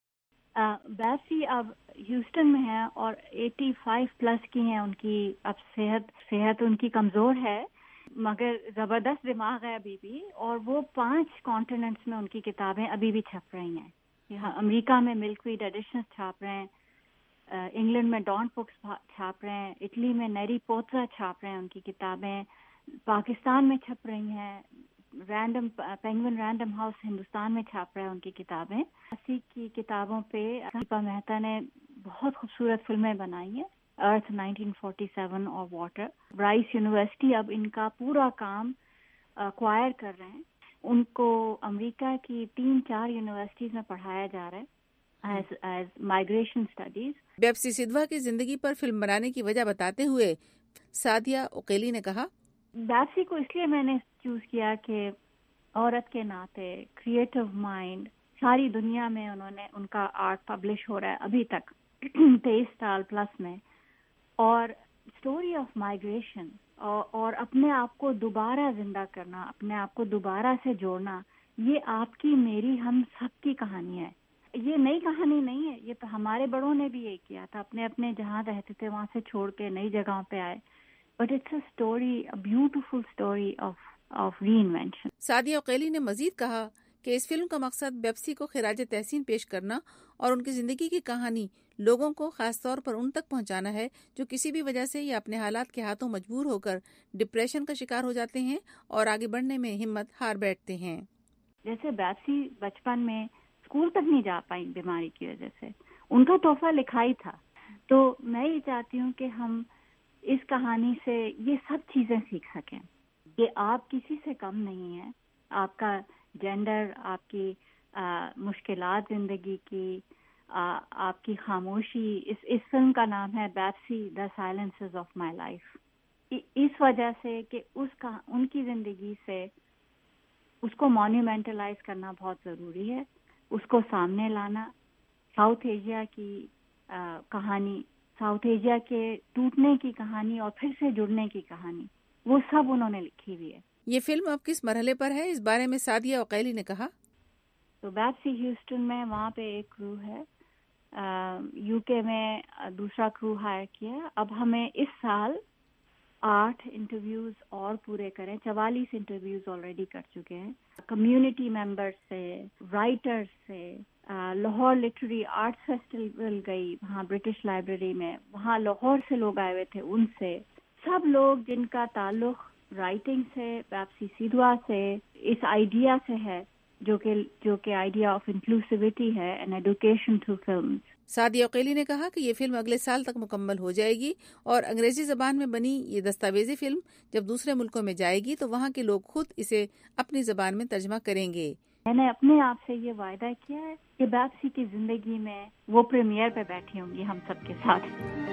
Speaker 23: बैसी अब ह्यूस्टन में है और पचासी प्लस की हैं, उनकी अब सेहत सेहत उनकी कमज़ोर है मगर ज़बरदस्त दिमाग है अभी भी, और वो पांच कॉन्टिनेंट्स में उनकी किताबें अभी भी छप रही हैं। यहाँ अमेरिका में मिल्कवीड एडिशंस छाप रहे हैं, इंग्लैंड में डॉन बुक्स छाप रहे हैं, इटली में नेरी पोत्रा छाप रहे हैं उनकी किताबें, पाकिस्तान में छप रही हैं, Random Penguin Random House Hindustan में छाप रहा है उनकी किताबें। अस्सी की किताबों पे दीपा मेहता ने बहुत खूबसूरत फिल्में बनाई हैं, अर्थ नाइनटीन फोर्टी सेवन और वाटर। ब्राइस यूनिवर्सिटी अब इनका पूरा काम एक्वायर कर रहे हैं, उनको अमेरिका की तीन चार यूनिवर्सिटीज में पढ़ाया जा रहा है as as migration studies.
Speaker 17: Web series Sidhwa की जिंदगी पर फिल्म बनाने की वजह बताते हुए सादिया उकैली ने कहा,
Speaker 23: बैसी को इसलिए मैंने चूज किया कि औरत के नाते क्रिएटिव माइंड, सारी दुनिया में उन्होंने उनका आर्ट पब्लिश हो रहा है अभी तक तेईस साल प्लस में, और स्टोरी ऑफ माइग्रेशन और, और अपने आप को दोबारा जिंदा करना, अपने आप को दोबारा से जोड़ना, ये आपकी मेरी हम सब की कहानी है। ये नई कहानी नहीं है, ये तो हमारे बड़ों ने भी ये किया था, अपने अपने जहाँ रहते थे वहाँ से छोड़ के नई जगहों पे आए, but it's a story, a beautiful story of of reinvention.
Speaker 17: Sadia Uqaili ने मजीद कहा कि इस फिल्म का मकसद बेप्सी को खिराज तहसीन पेश करना और उनकी जिंदगी की कहानी लोगों को खास तौर पर उन तक पहुंचाना है जो किसी भी वजह से या अपने हालात के हाथों मजबूर होकर डिप्रेशन का शिकार हो जाते हैं और आगे बढ़ने में हिम्मत हार बैठते हैं।
Speaker 23: जैसे बेप्सी बचपन में स्कूल तक नहीं जा पाई बीमारी की वजह से, उनका तोहफा लिखाई था। तो मैं ये चाहती हूँ कि हम इस कहानी से ये सब चीजें सीख सकें कि आप किसी से कम नहीं हैं, आपका जेंडर, आपकी मुश्किलात जिंदगी की, आ, आपकी खामोशी। इस इस फिल्म का नाम है Bapsi the silences of my life, इस वजह से कि उसका उनकी जिंदगी से उसको मॉन्यूमेंटलाइज करना बहुत ज़रूरी है, उसको सामने लाना। साउथ एशिया की आ, कहानी, साउथ एशिया के टूटने की कहानी और फिर से जुड़ने की कहानी, वो सब उन्होंने लिखी हुई है।
Speaker 17: ये फिल्म अब किस मरहले पर है, इस बारे में सादिया उकैली ने कहा,
Speaker 23: तो बेप्सी ह्यूस्टन में वहाँ पे एक क्रू है, यूके में दूसरा क्रू हायर किया। अब हमें इस साल آٹھ انٹرویوز اور پورے کریں. چوالیس انٹرویوز آلریڈی کر چکے ہیں. کمیونٹی ممبر سے، رائٹر سے، لاہور لٹریری آرٹس فیسٹیول گئی وہاں برٹش لائبریری میں، وہاں لاہور سے لوگ آئے ہوئے تھے، ان سے سب لوگ جن کا تعلق رائٹنگ سے، واپسی سیدھوا سے، اس آئیڈیا سے ہے جو کہ جو کہ آئیڈیا آف انکلوسیوٹی ہے and education through film.
Speaker 17: Sadia Uqaili نے کہا کہ یہ فلم اگلے سال تک مکمل ہو جائے گی اور انگریزی زبان میں بنی یہ دستاویزی فلم جب دوسرے ملکوں میں جائے گی تو وہاں کے لوگ خود اسے اپنی زبان میں ترجمہ کریں گے.
Speaker 23: میں نے اپنے آپ سے یہ وعدہ کیا ہے کہ واپسی کی زندگی میں وہ پریمیئر پہ بیٹھی ہوں گی ہم سب کے ساتھ.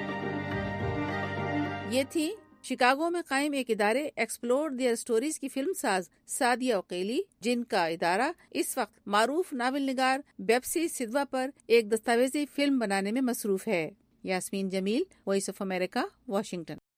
Speaker 17: یہ تھی شکاگو میں قائم ایک ادارے ایکسپلور دیئر اسٹوریز کی فلم ساز سعدیہ عقیلی، جن کا ادارہ اس وقت معروف ناول نگار بیپسی سدھوا پر ایک دستاویزی فلم بنانے میں مصروف ہے. Yasmeen Jamil, Voice of America, Washington.